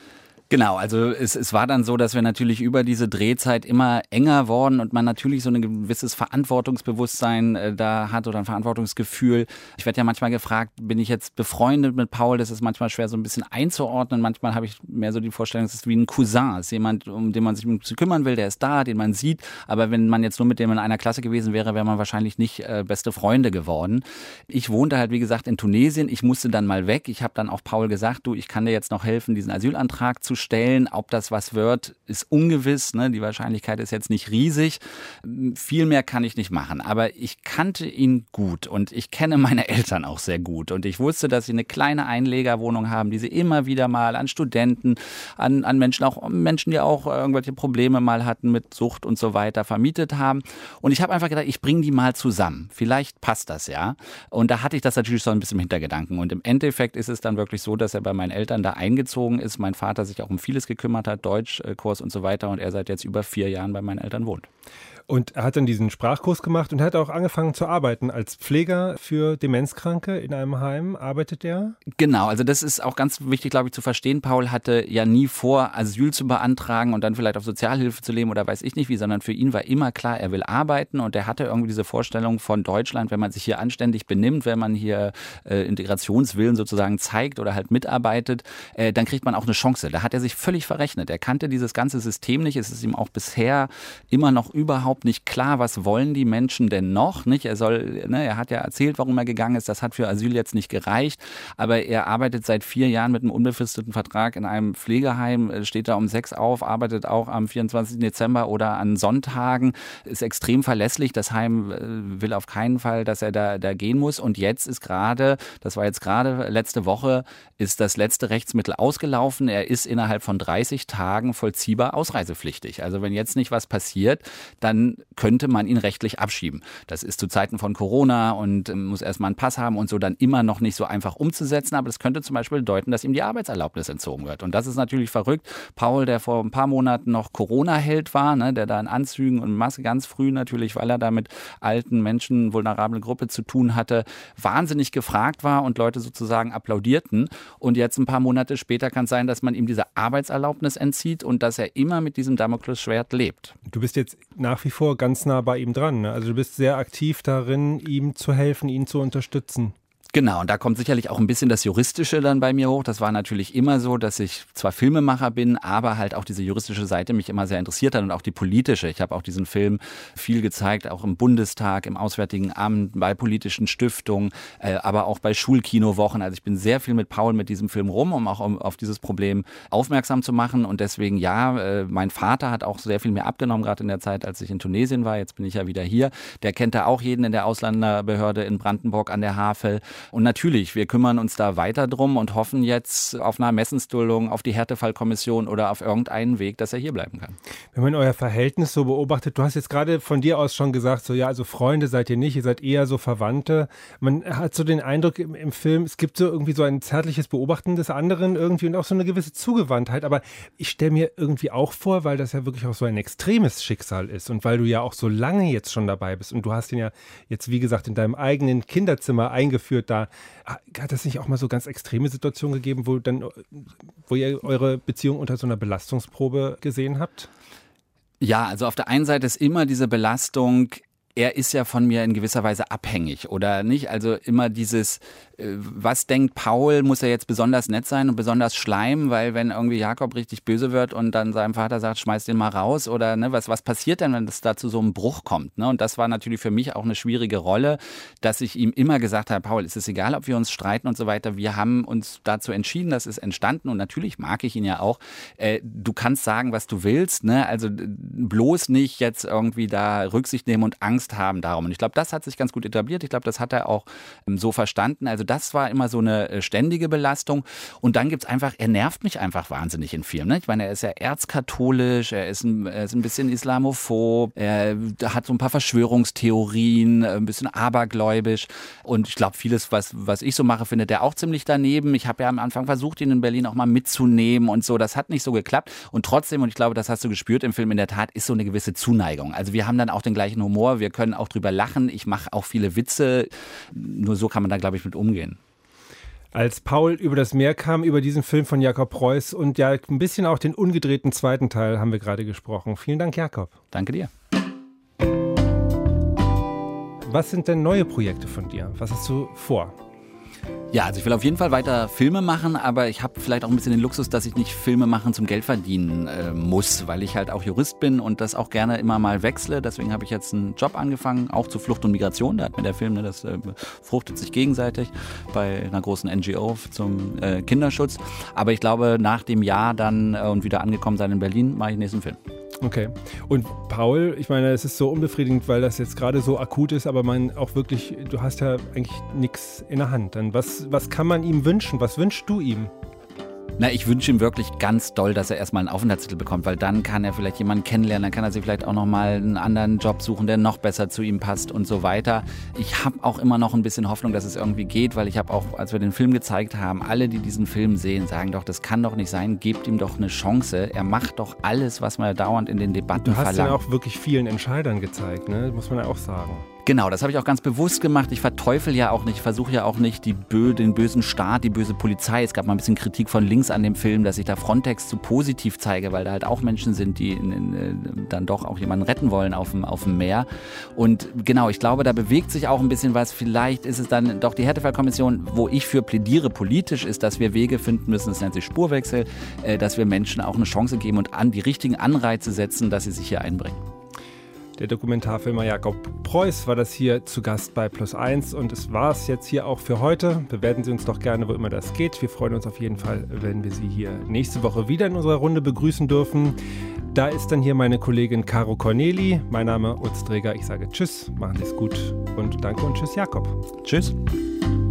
Genau, also es war dann so, dass wir natürlich über diese Drehzeit immer enger wurden und man natürlich so ein gewisses Verantwortungsbewusstsein da hat oder ein Verantwortungsgefühl. Ich werde ja manchmal gefragt, bin ich jetzt befreundet mit Paul? Das ist manchmal schwer so ein bisschen einzuordnen. Manchmal habe ich mehr so die Vorstellung, es ist wie ein Cousin. Es ist jemand, um den man sich kümmern will, der ist da, den man sieht. Aber wenn man jetzt nur mit dem in einer Klasse gewesen wäre, wäre man wahrscheinlich nicht beste Freunde geworden. Ich wohnte halt, wie gesagt, in Tunesien. Ich musste dann mal weg. Ich habe dann auch Paul gesagt, du, ich kann dir jetzt noch helfen, diesen Asylantrag zu stellen. Ob das was wird, ist ungewiss. Ne? Die Wahrscheinlichkeit ist jetzt nicht riesig. Viel mehr kann ich nicht machen. Aber ich kannte ihn gut und ich kenne meine Eltern auch sehr gut. Und ich wusste, dass sie eine kleine Einlegerwohnung haben, die sie immer wieder mal an Studenten, an Menschen, die auch irgendwelche Probleme mal hatten mit Sucht und so weiter, vermietet haben. Und ich habe einfach gedacht, ich bringe die mal zusammen. Vielleicht passt das ja. Und da hatte ich das natürlich so ein bisschen im Hintergedanken. Und im Endeffekt ist es dann wirklich so, dass er bei meinen Eltern da eingezogen ist. Mein Vater sich auch um vieles gekümmert hat, Deutschkurs und so weiter. Und er seit jetzt über 4 Jahren bei meinen Eltern wohnt. Und er hat dann diesen Sprachkurs gemacht und hat auch angefangen zu arbeiten. Als Pfleger für Demenzkranke in einem Heim arbeitet er? Genau, also das ist auch ganz wichtig, glaube ich, zu verstehen. Paul hatte ja nie vor, Asyl zu beantragen und dann vielleicht auf Sozialhilfe zu leben oder weiß ich nicht wie, sondern für ihn war immer klar, er will arbeiten und er hatte irgendwie diese Vorstellung von Deutschland, wenn man sich hier anständig benimmt, wenn man hier Integrationswillen sozusagen zeigt oder halt mitarbeitet, dann kriegt man auch eine Chance. Da hat er sich völlig verrechnet. Er kannte dieses ganze System nicht. Es ist ihm auch bisher immer noch überhaupt nicht klar, was wollen die Menschen denn noch, nicht? Er hat ja erzählt, warum er gegangen ist, das hat für Asyl jetzt nicht gereicht, aber er arbeitet seit 4 Jahren mit einem unbefristeten Vertrag in einem Pflegeheim, steht da um 6 auf, arbeitet auch am 24. Dezember oder an Sonntagen, ist extrem verlässlich, das Heim will auf keinen Fall, dass er da gehen muss und jetzt ist das war jetzt gerade letzte Woche, ist das letzte Rechtsmittel ausgelaufen, er ist innerhalb von 30 Tagen vollziehbar ausreisepflichtig, also wenn jetzt nicht was passiert, dann könnte man ihn rechtlich abschieben. Das ist zu Zeiten von Corona und muss erstmal einen Pass haben und so dann immer noch nicht so einfach umzusetzen. Aber das könnte zum Beispiel bedeuten, dass ihm die Arbeitserlaubnis entzogen wird. Und das ist natürlich verrückt. Paul, der vor ein paar Monaten noch Corona-Held war, ne, der da in Anzügen und Maske ganz früh natürlich, weil er da mit alten Menschen, vulnerablen Gruppe zu tun hatte, wahnsinnig gefragt war und Leute sozusagen applaudierten. Und jetzt ein paar Monate später kann es sein, dass man ihm diese Arbeitserlaubnis entzieht und dass er immer mit diesem Damoklesschwert lebt. Du bist jetzt nach wie vor ganz nah bei ihm dran. Ne? Also du bist sehr aktiv darin, ihm zu helfen, ihn zu unterstützen. Genau, und da kommt sicherlich auch ein bisschen das Juristische dann bei mir hoch. Das war natürlich immer so, dass ich zwar Filmemacher bin, aber halt auch diese juristische Seite mich immer sehr interessiert hat und auch die politische. Ich habe auch diesen Film viel gezeigt, auch im Bundestag, im Auswärtigen Amt, bei politischen Stiftungen, aber auch bei Schulkinowochen. Also ich bin sehr viel mit Paul mit diesem Film rum, um auch auf dieses Problem aufmerksam zu machen. Und deswegen, mein Vater hat auch sehr viel mehr abgenommen, gerade in der Zeit, als ich in Tunesien war. Jetzt bin ich ja wieder hier. Der kennt da auch jeden in der Ausländerbehörde in Brandenburg an der Havel. Und natürlich, wir kümmern uns da weiter drum und hoffen jetzt auf eine Ermessensduldung, auf die Härtefallkommission oder auf irgendeinen Weg, dass er hier bleiben kann. Wenn man euer Verhältnis so beobachtet, du hast jetzt gerade von dir aus schon gesagt, so ja, also Freunde seid ihr nicht, ihr seid eher so Verwandte. Man hat so den Eindruck im Film, es gibt so irgendwie so ein zärtliches Beobachten des anderen irgendwie und auch so eine gewisse Zugewandtheit. Aber ich stelle mir irgendwie auch vor, weil das ja wirklich auch so ein extremes Schicksal ist und weil du ja auch so lange jetzt schon dabei bist und du hast ihn ja jetzt, wie gesagt, in deinem eigenen Kinderzimmer eingeführt. Da hat es nicht auch mal so ganz extreme Situationen gegeben, wo ihr eure Beziehung unter so einer Belastungsprobe gesehen habt? Ja, also auf der einen Seite ist immer diese Belastung, er ist ja von mir in gewisser Weise abhängig, oder nicht? Also immer dieses, was denkt Paul, muss er jetzt besonders nett sein und besonders schleimen, weil wenn irgendwie Jakob richtig böse wird und dann seinem Vater sagt, schmeiß den mal raus oder ne, was passiert denn, wenn es da zu so einem Bruch kommt? Ne? Und das war natürlich für mich auch eine schwierige Rolle, dass ich ihm immer gesagt habe, Paul, ist es egal, ob wir uns streiten und so weiter, wir haben uns dazu entschieden, das ist entstanden und natürlich mag ich ihn ja auch. Du kannst sagen, was du willst, ne? Also bloß nicht jetzt irgendwie da Rücksicht nehmen und Angst haben darum. Und ich glaube, das hat sich ganz gut etabliert. Ich glaube, das hat er auch so verstanden. Also das war immer so eine ständige Belastung. Und dann gibt's einfach, er nervt mich einfach wahnsinnig in Filmen. Ne? Ich meine, er ist ja erzkatholisch, er ist ein bisschen islamophob, er hat so ein paar Verschwörungstheorien, ein bisschen abergläubisch. Und ich glaube, vieles, was ich so mache, findet er auch ziemlich daneben. Ich habe ja am Anfang versucht, ihn in Berlin auch mal mitzunehmen und so. Das hat nicht so geklappt. Und trotzdem, und ich glaube, das hast du gespürt im Film, in der Tat ist so eine gewisse Zuneigung. Also wir haben dann auch den gleichen Humor, wir können auch drüber lachen. Ich mache auch viele Witze. Nur so kann man da, glaube ich, mit umgehen. Als Paul über das Meer kam, über diesen Film von Jakob Preuß und ja ein bisschen auch den ungedrehten zweiten Teil haben wir gerade gesprochen. Vielen Dank, Jakob. Danke dir. Was sind denn neue Projekte von dir? Was hast du vor? Ja, also ich will auf jeden Fall weiter Filme machen, aber ich habe vielleicht auch ein bisschen den Luxus, dass ich nicht Filme machen zum Geld verdienen muss, weil ich halt auch Jurist bin und das auch gerne immer mal wechsle. Deswegen habe ich jetzt einen Job angefangen, auch zu Flucht und Migration. Da hat mir der Film, das fruchtet sich gegenseitig bei einer großen NGO zum Kinderschutz. Aber ich glaube, nach dem Jahr dann und wieder angekommen sein in Berlin, mache ich den nächsten Film. Okay. Und Paul, ich meine, es ist so unbefriedigend, weil das jetzt gerade so akut ist, aber man auch wirklich, du hast ja eigentlich nichts in der Hand. Dann was kann man ihm wünschen? Was wünschst du ihm? Na, ich wünsche ihm wirklich ganz doll, dass er erstmal einen Aufenthaltstitel bekommt, weil dann kann er vielleicht jemanden kennenlernen, dann kann er sich vielleicht auch nochmal einen anderen Job suchen, der noch besser zu ihm passt und so weiter. Ich habe auch immer noch ein bisschen Hoffnung, dass es irgendwie geht, weil ich habe auch, als wir den Film gezeigt haben, alle, die diesen Film sehen, sagen doch, das kann doch nicht sein, gebt ihm doch eine Chance. Er macht doch alles, was man dauernd in den Debatten verlangt. Du hast ja auch wirklich vielen Entscheidern gezeigt, ne? Muss man ja auch sagen. Genau, das habe ich auch ganz bewusst gemacht. Ich verteufel ja auch nicht, ich versuche ja auch nicht den bösen Staat, die böse Polizei. Es gab mal ein bisschen Kritik von links an dem Film, dass ich da Frontex zu positiv zeige, weil da halt auch Menschen sind, die dann doch auch jemanden retten wollen auf dem Meer. Und genau, ich glaube, da bewegt sich auch ein bisschen was. Vielleicht ist es dann doch die Härtefallkommission, wo ich für plädiere politisch, ist, dass wir Wege finden müssen, das nennt sich Spurwechsel, dass wir Menschen auch eine Chance geben und die richtigen Anreize setzen, dass sie sich hier einbringen. Der Dokumentarfilmer Jakob Preuß war das hier zu Gast bei Plus1 und es war es jetzt hier auch für heute. Bewerten Sie uns doch gerne, wo immer das geht. Wir freuen uns auf jeden Fall, wenn wir Sie hier nächste Woche wieder in unserer Runde begrüßen dürfen. Da ist dann hier meine Kollegin Caro Corneli. Mein Name Utz Dreger. Ich sage Tschüss, machen Sie es gut und danke und Tschüss Jakob. Tschüss.